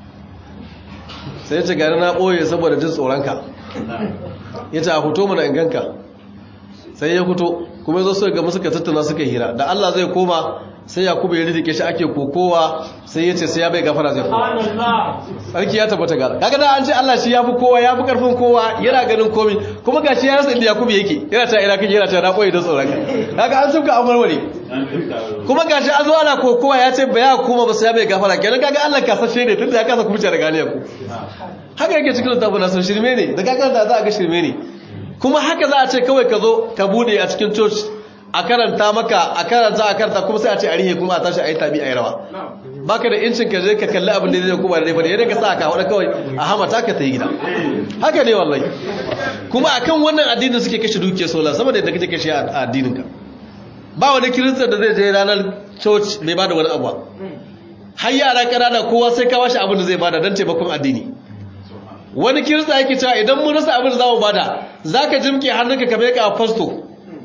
sai ce gari na ɓoye saboda jin tsoronka ya ce a fito mana inganka sai ya fito kuma zo suka gama suka tattuna suka hira da Allah zai koma sai Yakubu ya ridike shi ake kokowa sai ya ce sai ya bai gafara zai koma sarki ya tabbata gara kaga da an ce Allah shi ya fi kowa ya fi karfin kowa yana ganin komi kuma ga shi ya rasa inda Yakubu yake yana ta ina kake yana ta na ɓoye da tsoronka kaga an tuka amarware kuma gashi an zo ana kokowa ya ce ba ya koma ba sai ya bai gafara kenan kaga Allah kasashe ne tunda ya kasa kubuce da ganiyar ku haka yake cikin littafin nasu shirme ne da kaga da za a ga shirme ne kuma haka za a ce kawai ka zo ka bude a cikin church a karanta maka a karanta a karanta kuma sai a ce a rihe kuma a tashi a yi tabi a yi rawa baka da incin ka je ka kalli abin da zai kuma da dai yadda ka sa ka wada kawai a hamata ka ta yi gida haka ne wallahi kuma akan wannan addinin suke kashe dukiyar sola saboda yadda kake kashe a addinin ka ba wani kiristan da zai je ranar church mai bada wani abuwa har yara ƙanana kowa sai ka bashi abin da zai bada don taimakon addini wani kirista yake cewa idan mun rasa abin da za mu bada za ka jimke hannunka ka meka a fasto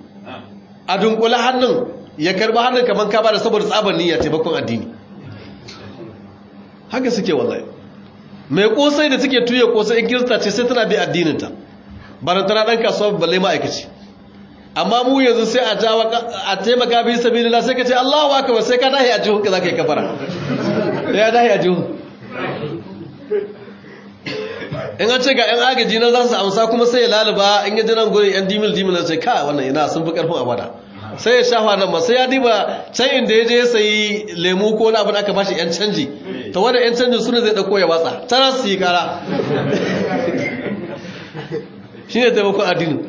a dunkula hannun ya karba hannun kamar ka bada saboda tsabar niyya taimakon addini haka suke wallahi mai kosai da suke tuye kosai in kirista ce sai tana bi addininta barantana ɗan kasuwa balle ma'aikaci amma mu yanzu sai a jawa a taimaka bi sabilillah sai ka ce Allahu akbar sai ka dahi a jihun ka zaka yi kafara ya dahi a jihun in an ce ga yan agaji na za su amsa kuma sai ya laluba in ya jiran gurin yan dimil dimil sai ka wannan ina sun fi karfin abada sai ya shafa nan ma sai ya diba can inda ya je ya sayi lemu ko wani abu da aka bashi yan canji ta wanda yan canjin suna zai dauko ya watsa tana su yi kara shine taimakon addini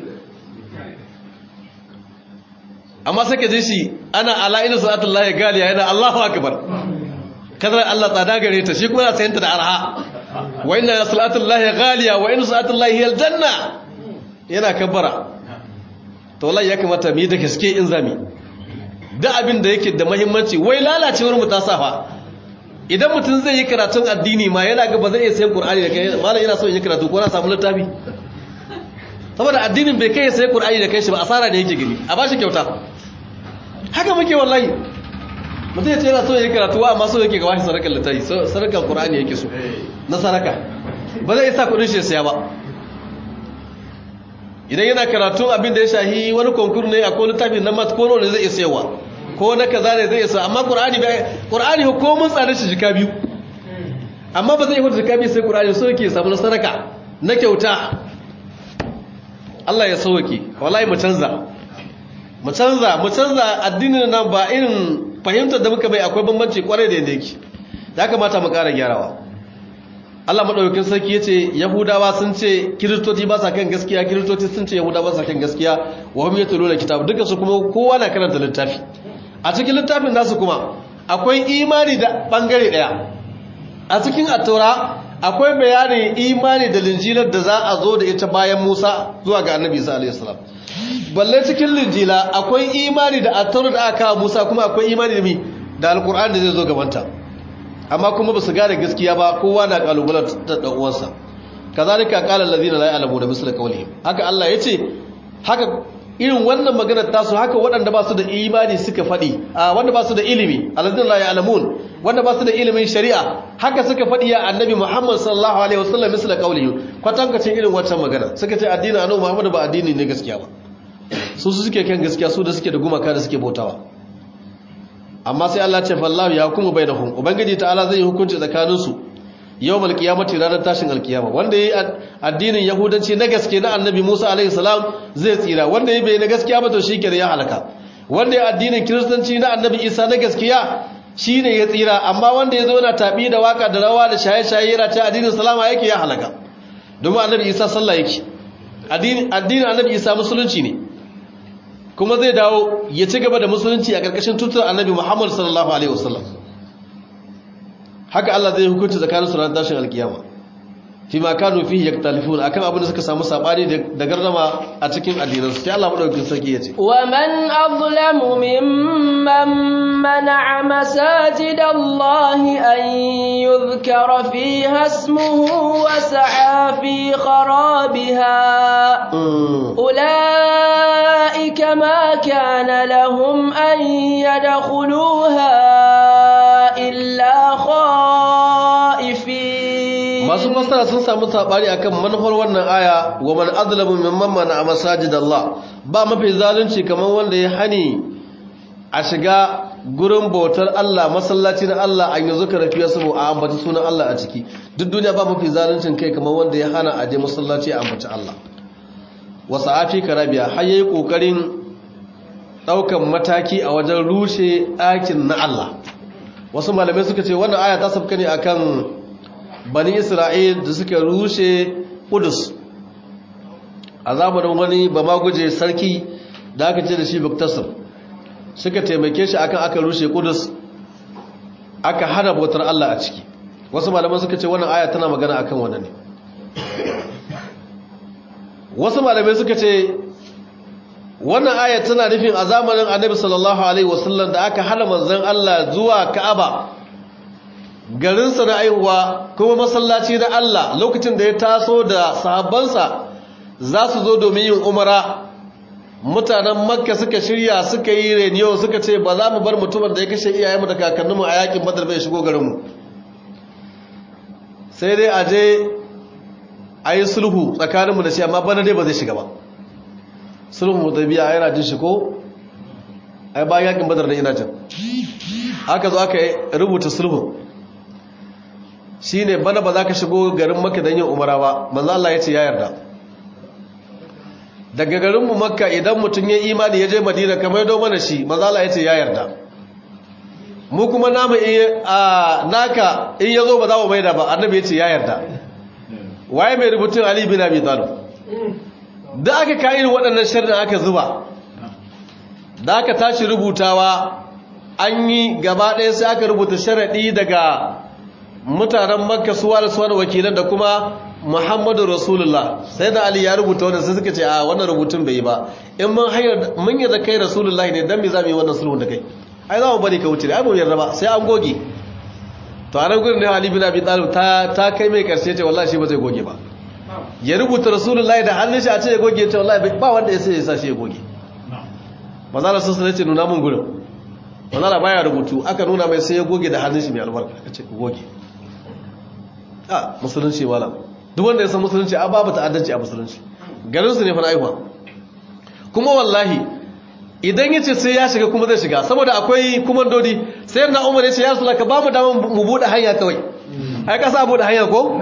amma sai ka ji shi ana ala ina salatullahi galiya yana Allahu akbar kadar Allah tsada gare ta shi kuma yana sayanta da arha wa inna salatullahi galiya wa inna salatullahi hiyal janna yana kabbara to wallahi ya kamata mu yi da gaske in zami da abin da yake da muhimmanci wai lalacewar mu ta safa idan mutum zai yi karatun addini ma yana ga ba zai iya sayan Qur'ani da kai malam yana so yin karatu ko na samu littafi saboda addinin bai kai sai Qur'ani da kai shi ba asara da yake gani a bashi kyauta haka muke wallahi mutum ya ce yana so yin karatu amma so yake ga bashi sarakar littafi sarakar Qur'ani yake so na saraka ba zai isa kudin shi saya ba idan yana karatun abin da ya shahi wani konkur ne akwai littafi na mat ko ne zai iya sayarwa ko na kaza ne zai iya sayarwa amma Qur'ani bai Qur'ani ko mun tsare shi jika biyu amma ba zai yi wata jika biyu sai Qur'ani so yake samu na saraka na kyauta Allah ya sauke wallahi mu canza mu canza mu canza addinin nan ba irin fahimtar da muka bai akwai bambanci kwarai da yadda yake ya kamata mu ƙara gyarawa Allah madaukakin sarki yace Yahudawa sun ce Kiristoci ba sa kan gaskiya Kiristoci sun ce Yahudawa ba sa kan gaskiya wa hum yatluna kitab duka su kuma kowa na karanta littafi a cikin littafin nasu kuma akwai imani da bangare daya a cikin at-taura akwai bayanin imani da linjilar da za a zo da ita bayan Musa zuwa ga Annabi Isa alaihi salam balle cikin linjila akwai imani da at-taura da aka Musa kuma akwai imani da mi da alqur'ani da zai zo gabanta amma kuma ba su gane gaskiya ba kowa na kalubalar da dan uwansa kazalika qala allazina la ya'lamuna misla qawlihim haka Allah yace haka irin wannan maganar tasu haka waɗanda ba su da imani suka faɗi a wanda ba su da ilimi allazina la ya'lamun wanda ba su da ilimin shari'a haka suka faɗi ya annabi Muhammad sallallahu alaihi wasallam misla qawlihi kwatankacin irin wancan magana suka ce addinin annabi Muhammad ba addini ne gaskiya ba su su suke kan gaskiya su da suke da gumaka da suke bautawa amma sai Allah ce fallahu ya hukumu bainahum ubangiji ta'ala zai hukunci tsakanin su yawmal qiyamati ranar tashin alkiyama wanda yayi addinin yahudanci na gaske na annabi Musa alaihi salam zai tsira wanda yayi bai na gaskiya ba to shikenan ya halaka wanda yayi addinin kiristanci na annabi Isa na gaskiya shine ya tsira amma wanda yazo yana tabi da waka da rawa da shaye-shaye yana ta addinin salama yake ya halaka domin annabi Isa sallah yake addinin addinin annabi Isa musulunci ne kuma zai dawo ya ci gaba da musulunci a ƙarƙashin tutar annabi Muhammad sallallahu alaihi wasallam haka Allah zai hukunci tsakanin su ranar tashin alkiyama fi ma kanu fihi yaktalifun akan abin da suka samu sabani da gardama a cikin addinan su sai Allah madaukakin sarki yace wa man azlamu mimman mana'a masajidallahi an yuzkara fiha ismuhu wa sa'a fi kharabiha ulaika ma kana lahum an yadkhuluha illa khaifin masu fassara sun samu sabani akan manufar wannan aya wa man azlamu mimman mana masajidallah ba mafi zalunci kamar wanda ya hani a shiga gurin bautar Allah masallaci na Allah an yi zukara fiye sabo a ambaci sunan Allah a ciki duk duniya ba mafi zaluncin kai kamar wanda ya hana a je masallaci a ambaci Allah wasu afi karabiya har yayi kokarin daukan mataki a wajen rushe ɗakin na Allah wasu malamai suka ce wannan aya ta sabka ne akan bani Isra'il da suka rushe Qudus a zamanin wani ba ma guje sarki da aka ce da shi Buktasir suka taimake shi akan aka rushe Qudus aka hana bautar Allah a ciki wasu malaman suka ce wannan aya tana magana akan wannan ne wasu malamai suka ce wannan aya tana nufin a zamanin Annabi sallallahu alaihi wasallam da aka hana manzon Allah zuwa Ka'aba garinsa na aihuwa kuma masallaci na Allah lokacin da ya taso da sahabbansa za su zo domin yin umara mutanen Makka suka shirya suka yi reniyo suka ce ba za mu bar mutumin da ya kashe iyayenmu da kakanninmu a yakin Badar bai shigo garinmu sai dai a je a yi sulhu tsakaninmu da shi amma bana dai ba zai shiga ba sulhu Hudaybiya yana jin shi ko ai ba yakin Badar da ina jin aka zo aka rubuta sulhu shine bana ba za ka shigo garin Makka don yin umara ba manzo Allah ya ce ya yarda daga garin mu Makka idan mutum ya imani ya je Madina kamar do mana shi manzo Allah ya ce ya yarda mu kuma namu a naka in yazo ba za mu maida ba annabi ya ce ya yarda waye mai rubutun Ali bin Abi Talib da aka kai waɗannan sharrin aka zuba da aka tashi rubutawa an yi gaba ɗaya sai aka rubuta sharadi daga mutanen Makka suwa da suwa da wakilan da kuma Muhammadu Rasulullah sai da Ali ya rubuta wannan sai suka ce a wannan rubutun bai yi ba in mun hayar mun yarda kai Rasulullah ne dan me zamu yi wannan sulhu da kai ai za mu bari ka wuce ai ba mu yarda ba sai an goge to a nan gudun ne Ali bin Abi Talib ta ta kai mai karshe ce wallahi shi ba zai goge ba ya rubuta Rasulullahi da hannun shi a ce ya goge ce wallahi ba wanda ya sai ya sa shi ya goge manzala sun sai ce nuna mun gurin manzala baya rubutu aka nuna mai sai ya goge da hannun shi mai albarka aka ce ku goge a musulunci wala duk wanda ya san musulunci a babu ta'addanci a musulunci garin su ne fa na aiwa kuma wallahi idan yace sai ya shiga kuma zai shiga saboda akwai kumandodi sai na Umar ya ce ya Rasulullah ka ba mu dama mu bude hanya kawai ai ka sa bude hanya ko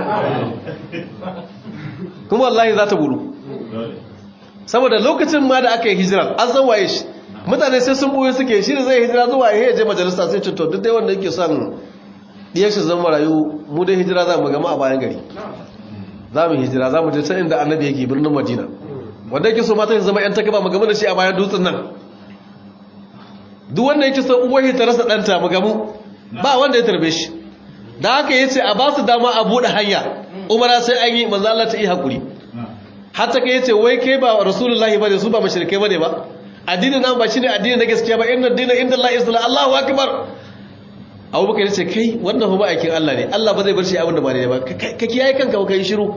kuma wallahi za ta buru saboda lokacin ma da aka yi hijira an san waye shi mutane sai sun buye suke shi da zai hijira zuwa ya je majalisa sai ce to duk dai wanda yake son diyar shi zama rayu mu dai hijira za mu gama a bayan gari za mu hijira za mu je can inda annabi yake birnin Madina wanda yake so mata ya zama yan takaba mu gama da shi a bayan dutsen nan duk wanda yake so uwar ta rasa danta mu gamu ba wanda ya tarbe shi da haka yace a ba su dama a bude hanya umara sai an yi manzo Allah ta yi hakuri hatta kai yace wai kai ba rasulullahi bane su ba mushrikai bane ba addinin nan ba shine addini na gaskiya ba inna dina inda Allah islam Allahu akbar Abubakar yace kai wannan ba aikin Allah ne Allah ba zai bar shi abin da ba ne ba ka kiyaye kanka ka yi shiru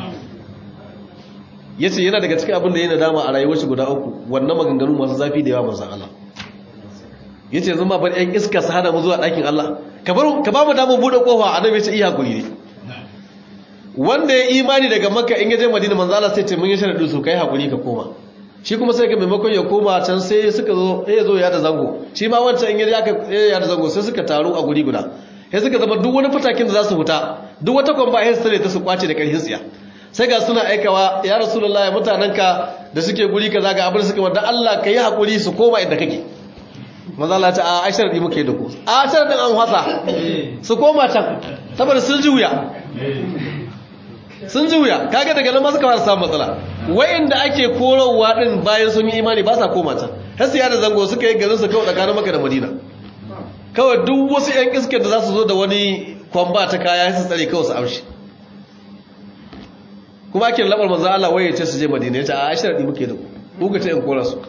yace yana daga cikin abin da yana dama a rayuwar shi guda uku wannan maganganu masu zafi da yawa manzo Allah yace yanzu ma bar ɗan iska su hana mu zuwa ɗakin Allah ka bar ka ba mu damar bude kofa annabi yace iya hakuri ne wanda ya imani daga makka in yaje madina manzo Allah sai ce mun yi sharadi su kai hakuri ka koma shi kuma sai ga maimakon ya koma can sai suka zo eh zo ya da zango shi ma wancan in yaje aka ya da zango sai suka taru a guri guda sai suka zama duk wani fitakin da za su fita duk wata kwamba sai su tare ta su kwace da karfin tsiya sai ga suna aikawa ya rasulullahi mutananka da suke guri kaza ga abin suka wanda Allah kai hakuri su koma inda kake manzo Allah ta a sharadi muke da ku a sharadin an hasa su koma can saboda sun ji wuya sun ji wuya kaga daga nan ma suka fara samun matsala wayanda ake korowa din bayan sun yi imani ba sa koma can har sai da zango suka yi garin su kawai tsakanin Makka da Madina kawai duk wasu ƴan iskar da za su zo da wani kwamba ta kaya su tsare kawai su amshi kuma ake labar manzo Allah waye ce su je Madina ya ce a sharadi muke da ku ku ga ta in kora su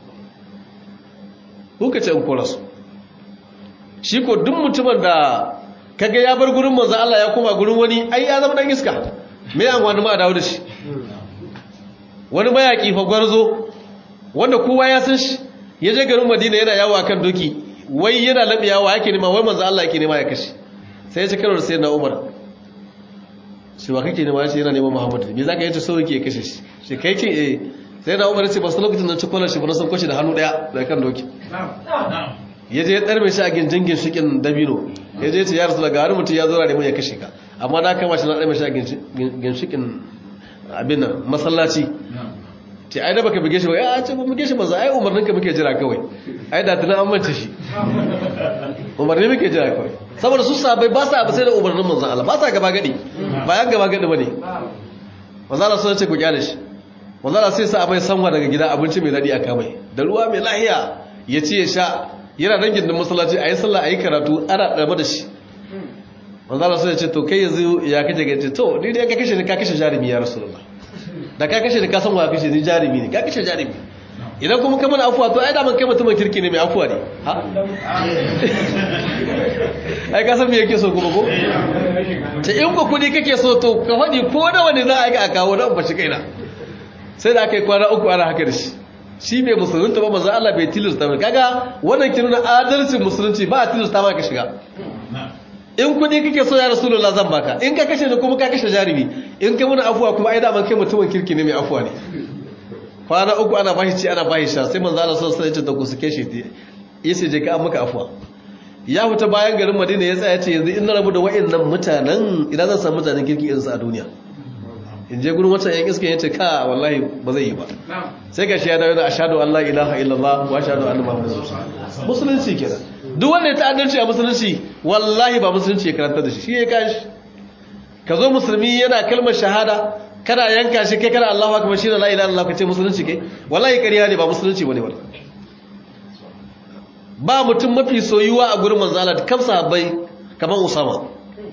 ku ga ta in kora su shi ko duk mutumin da kaga ya bar gurin manzo Allah ya koma gurin wani ai ya zama dan iska me an wani ma dawo da shi wani mayaki fa gwarzo wanda kowa ya san shi ya je garin Madina yana yawo akan doki wai yana labiyawa yake nema wai manzo Allah yake nema ya kashe sai ya ci karo sai na Umar shi ba kake nema shi yana neman Muhammad me zaka yace so yake kashe shi shi kai ce eh sai na Umar ya ce ba su lokacin nan ci kollar shi ba na san kwashi da hannu daya da kan doki ya je ya tsarme shi a ginjingin shikin dabino ya je ce ya rasu daga wani mutum ya zo da mun ya kashe ka amma na kama shi na tsarme shi a ginshikin abin nan masallaci ce ai da baka buge shi ba ya ce ba buge shi ba za ai umarninka muke jira kawai ai da tunan an mance shi umarni muke jira kawai saboda su sabai ba sa abu sai da umarnin manzon Allah ba sa gaba gadi bayan gaba gadi bane manzon Allah sun ce ku kyale shi manzon Allah sai sa abai sanwa daga gida abinci mai dadi aka mai da ruwa mai lahiya ya ce ya sha yana dangin da masallaci ayi sallah ayi karatu ana dama da shi manzon Allah sai ya ce to kai yanzu ya kace gace to ni dai ka kashe ni ka kashe jarumi ya rasulullah da ka kashe ni ka san wa kashe ni jarumi ne ka kashe jarumi idan kuma kamar afuwa to ai da man kai mutumin kirki ne mai afuwa ne ha ai ka san me yake so kuma ko ta in ko kudi kake so to ka fadi ko da wani za a yi a kawo dan bashi kaina sai da aka yi kwana uku ana haka da shi shi bai musulunta ba manzo Allah bai tilasta ba kaga wannan kin nuna adalcin musulunci ba a tilasta ma ka shiga in kudi kake so ya rasulullah zan baka in ka kashe ni kuma ka kashe jarumi in ka muna afuwa kuma ai da man kai mutumin kirki ne mai afuwa ne kwana uku ana bashi ci ana bashi sha sai manzo Allah sallallahu alaihi wasallam ya ce ku suke shi yace je ka an maka afuwa ya fita bayan garin Madina ya tsaya ce yanzu in na rabu da wa'annan mutanen idan zan samu mutanen kirki irin su a duniya in je gurin wata yan iska yace ka wallahi ba zai yi ba sai ga shi ya dawo da ashhadu an la ilaha illallah wa ashhadu anna muhammadar rasulullah musulunci kenan duk wanda ya ta'addanci a musulunci wallahi ba musulunci ya karanta da shi shi ya kashi ka zo musulmi yana kalmar shahada kana yanka shi kai kana Allahu akbar shi la ilaha illallah kace musulunci kai wallahi ƙarya ne ba musulunci bane wannan ba mutum mafi soyuwa a gurin manzo Allah kam sahabbai kamar Usama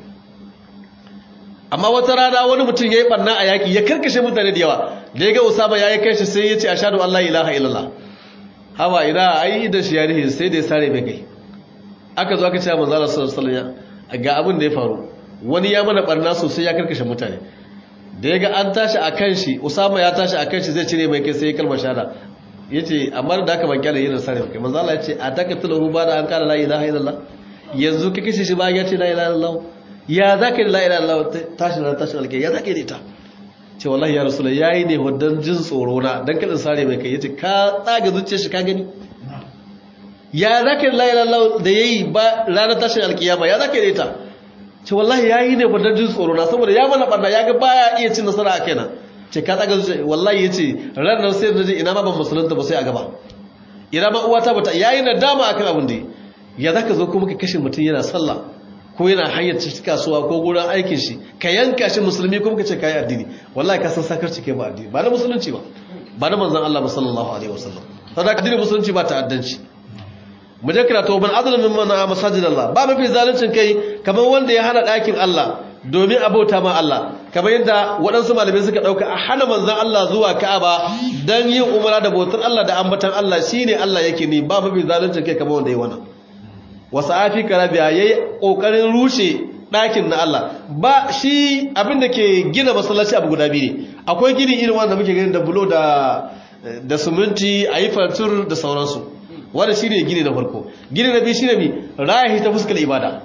amma wata rana wani mutum yayi barna a yaki ya karkashe mutane da yawa da ya ga Usama yayi kanshi sai ya ce ashhadu an la ilaha illallah hawa ina ai da shi yarihi sai da ya sare mai kai aka zo aka ce manzo Allah sallallahu alaihi wasallam ga abin da ya faru wani ya mana barna sosai ya karkashe mutane da ya ga an tashi a kan shi Usama ya tashi a kan shi zai cire mai kai sai ya kalmar shahada ya ce amma da aka ban kyale yin sarrafa kai manzo Allah ya ce a taka tulahu ba da an kala la ilaha illallah yanzu ka kashe shi bayan ya ce la ilaha illallah ya zaka yi la ilaha illallah tashi ran tashi alkai ya zaka yi ta ce wallahi ya rasulullah yayi ne wadan jin tsoro na dan kada sare mai kai yace ka tsaga zuciyar shi ka gani ya zaka yi la ilaha illallah da yayi ba ranar tashin alkiyama ya zaka yi ta ce wallahi yayi ne wadan jin tsoro na saboda ya mana barna ya ga baya iya cin nasara a kaina ce ka tsaga zuciya wallahi yace ranar sai da ina ma ban musulunta ba sai a gaba ina ma uwata bata yayi nadama akan abin da ya zaka zo kuma ka kashe mutum yana sallah ko yana hanyar cikin kasuwa ko gurin aikin shi ka yanka shi musulmi kuma ka ce kai addini wallahi ka san sakar cike ba addini ba na musulunci ba ba na manzon Allah sallallahu alaihi wasallam saboda addinin musulunci ba ta'addanci mu je kira to ban azlumin mana masajidallah ba mafi zaluncin kai kamar wanda ya hana dakin Allah domin abota ma Allah kamar yadda waɗansu malamai suka ɗauka a hana manzan Allah zuwa Ka'aba don yin umara da bautar Allah da ambatan Allah shine Allah yake ni ba mafi zaluncin kai kamar wanda ya wannan wasu afi karabiya ya yi ƙoƙarin rushe ɗakin na Allah ba shi abinda ke gina masallaci abu guda biyu ne akwai gini irin wanda muke gani da bulo da da siminti a yi fantur da sauransu wanda shi ne gini na farko gini na biyu shi ne mi rayahi ta fuskar ibada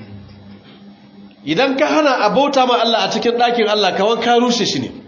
idan ka hana a bauta ma Allah a cikin ɗakin Allah kawan ka rushe shi ne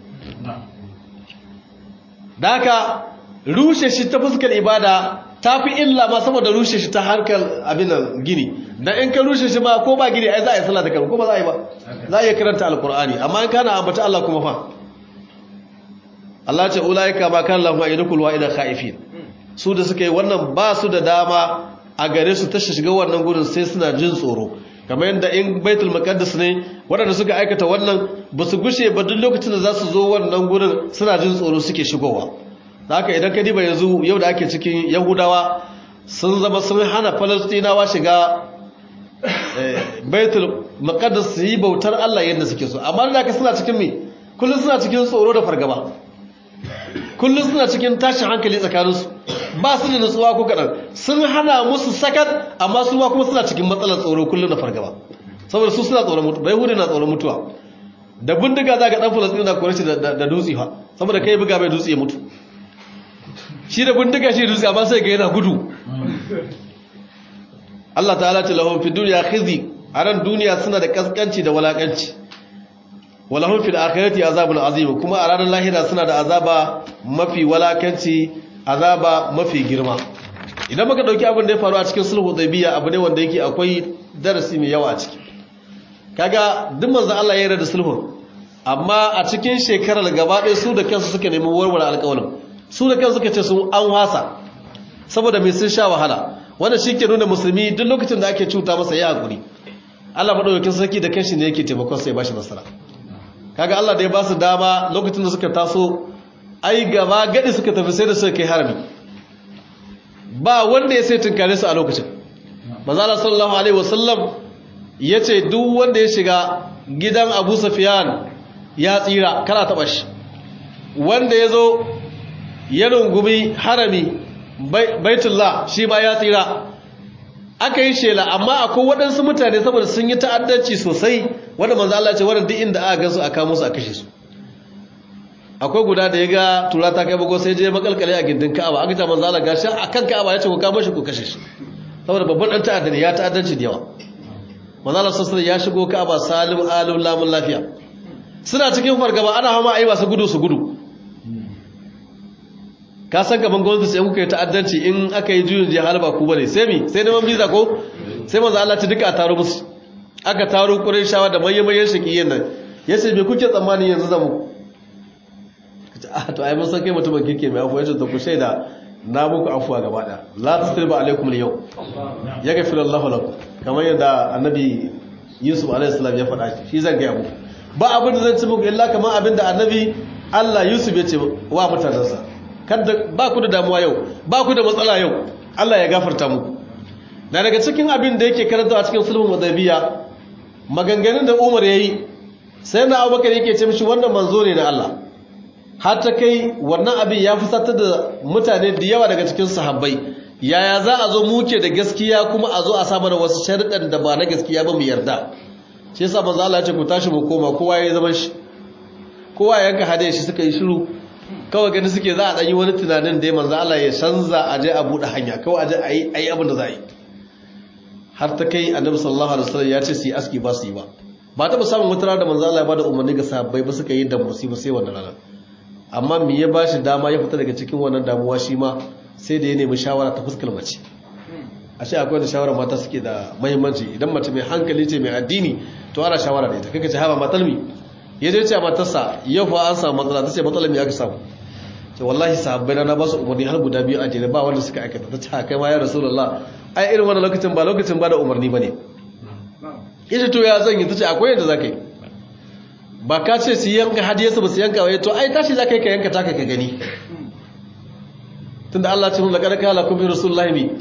da haka rushe shi ta fuskar ibada ta fi illa ma saboda rushe shi ta harkar abin nan gini dan in ka rushe shi ma ko ba gini ai za a yi sallah da kan ko ba za a yi ba za a yi karanta alqur'ani amma in kana ambata Allah kuma fa Allah ce ulaika ma kan lahu aidukul wa ila khaifin su da suka yi wannan ba su da dama a gare su ta shiga wannan gurin sai suna jin tsoro kamar yadda in baitul maqdis ne waɗanda suka aikata wannan ba su gushe ba duk lokacin da za su zo wannan gurin suna jin tsoro suke shigowa da haka idan ka diba yanzu yau da ake cikin yahudawa sun zama sun hana falastinawa shiga baitul maqdis su yi bautar Allah yadda suke so amma da haka suna cikin me kullum suna cikin tsoro da fargaba kullum suna cikin tashin hankali tsakaninsu ba su da nutsuwa ko kaɗan sun hana musu sakat amma su ma kuma suna cikin matsalar tsoro kullum da fargaba saboda su suna tsoron mutuwa bai hudu na tsoron mutuwa da bindiga za ka ɗan falasɗin na kore shi da dutse fa saboda kai buga mai dutse ya mutu shi da bindiga shi dutse amma sai ga yana gudu Allah ta'ala ce lahum fi dunya khizi a ran duniya suna da kaskanci da walakanci walahum fil akhirati azabun azim kuma a ranar lahira suna da azaba mafi walakanci azaba mafi girma idan muka dauki abin da ya faru a cikin sulhu hudaybiya abu ne wanda yake akwai darasi mai yawa a ciki kaga duk manzon Allah ya yarda da sulhu amma a cikin shekarar gaba ɗaya su da kansu suka nemi warware alƙawarin su da kansu suka ce sun an wasa saboda mai sun sha wahala wanda shi ke nuna musulmi duk lokacin da ake cuta masa ya hakuri Allah madaukakin sarki da kanshi ne yake taimakon sai ya bashi nasara kaga Allah da ya ba su dama lokacin da suka taso ai gaba gadi suka tafi sai da suka kai harami ba wanda ya sai tunkare su a lokacin manzo Allah sallallahu alaihi wasallam yace duk wanda ya shiga gidan Abu Sufyan ya tsira kana taba shi wanda yazo ya rungumi harami baitullah shi ma ya tsira aka yi shela amma akwai waɗansu mutane saboda sun yi ta'addanci sosai wanda manzo Allah ce wannan duk inda aka gansu aka musu a kashe su akwai guda da ya ga tura ta kai bago sai je makalkale a gindin Ka'aba aka ce manzo Allah gashi akan Ka'aba ya ce ku kama shi ku kashe shi saboda babban dan ta'adda ne ya ta'addanci da yawa manzo Allah sallallahu alaihi ya shigo Ka'aba salim alim lamun lafiya suna cikin fargaba ana hama ayi ba su gudu su gudu ka san gaban gwamnati sai kuka yi ta'addanci in aka yi juyin jihar ba ku bane sai mi sai neman biza ko sai manzo Allah ta duka a taro musu aka taro Qurayshawa da mayyamayyan shakiyin nan yace me kuke tsammani yanzu zamu kace ah to ai mun san kai mutumin kike mai afuwa yace to ku shaida na muku afuwa gaba da la tasriba alaikum al-yawm yaghfir Allahu lakum kamar yadda annabi Yusuf alaihi salam ya faɗa shi zan ga muku ba abin da zan ci muku illa kamar abin da annabi Allah Yusuf ya ce wa mutanansa kada ba ku da damuwa yau ba ku da matsala yau Allah ya gafarta muku na daga cikin abin da yake karanta a cikin sulhun Hudaybiya maganganun da Umar yayi sai na Abubakar yake ce mishi wannan manzo ne na Allah har ta kai wannan abin ya fusatar da mutane da yawa daga cikin sahabbai yaya za a zo muke da gaskiya kuma a zo a sa mana wasu sharuɗan da ba na gaskiya ba mu yarda shi yasa manzo Allah ya ce ku tashi mu koma kowa ya zama shi kowa ya yanka hade shi suka yi shiru kawai gani suke za a ɗanyi wani tunanin da ya manzo Allah ya canza a je a buɗe hanya kawai a je a yi ayi abin da za a yi har ta kai annabi sallallahu alaihi wasallam ya ce su yi aski ba su yi ba ba ta ba samun wata rana da manzo Allah ya bada umarni ga sahabbai ba suka yi da musiba sai wannan rana amma me ya bashi dama ya fita daga cikin wannan damuwa shi ma sai da ya nemi shawara ta fuskar mace ashe akwai da shawara mata suke da muhimmanci idan mace mai hankali ce mai addini to ana shawara da ita kaka ce haba matalmi ya je ce matarsa yau fa an samu matsala tace matsalar me aka samu ce wallahi sahabbai na ba su umarni har guda biyu a jere ba wanda suka aikata ta ce kai ma ya rasulullah ai irin wannan lokacin ba lokacin ba da umarni bane ita to ya zan yi tace akwai yadda zaka yi ba ka ce su yanka hadiyarsa ba su yanka waye to ai tashi zaka yi ka yanka taka ka gani tunda Allah ya ce mun laqad kana lakum rasulullahi bi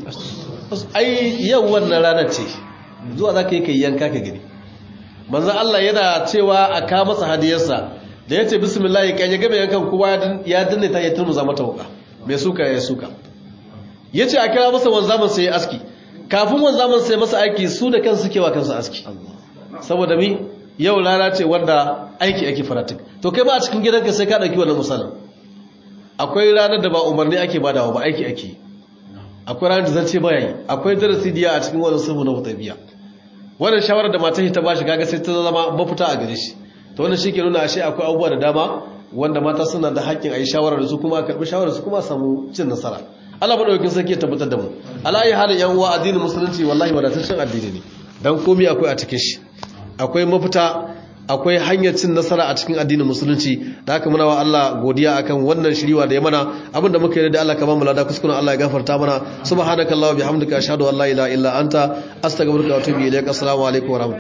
ai yau wannan ranar ce zuwa zaka yi ka yanka ka gani manzon Allah yana cewa a ka masa hadiyarsa da yace bismillah kan ya gabe yankan kowa ya danne ta ya turmuza mata wuka mai suka ya suka yace a kira masa wanzaman sai aski kafin wanzaman sai masa aiki su da kansu suke wa kansu aski saboda mi yau rana ce wanda aiki ake faratik to kai ba a cikin gidanka sai ka dauki wannan misalin akwai ranar da ba umarni ake badawa ba aiki ake akwai ranar da zance ba yayi akwai darasi diya a cikin wannan sulhu na hudaybiya wannan shawarar da matar ta bashi kaga sai ta zama mafita a gare shi to wannan shike nuna ashe akwai abubuwa da dama wanda mata suna da haƙƙin ayi shawara da su kuma a karbi shawarar su kuma a samu cin nasara Allah madaukakin sarki ya tabbatar da mu alayi halin yan uwa addinin musulunci wallahi wadataccen addini ne dan komai akwai a cikin shi akwai mafita akwai hanyar cin nasara a cikin addinin musulunci da haka muna wa Allah godiya akan wannan shiriwa da ya mana abinda muka yi da Allah ka ba mu lada kuskuren Allah ya gafarta mana subhanakallahumma bihamdika ashhadu an la ilaha illa anta astaghfiruka wa atubu ilaik assalamu alaikum wa rahmatullahi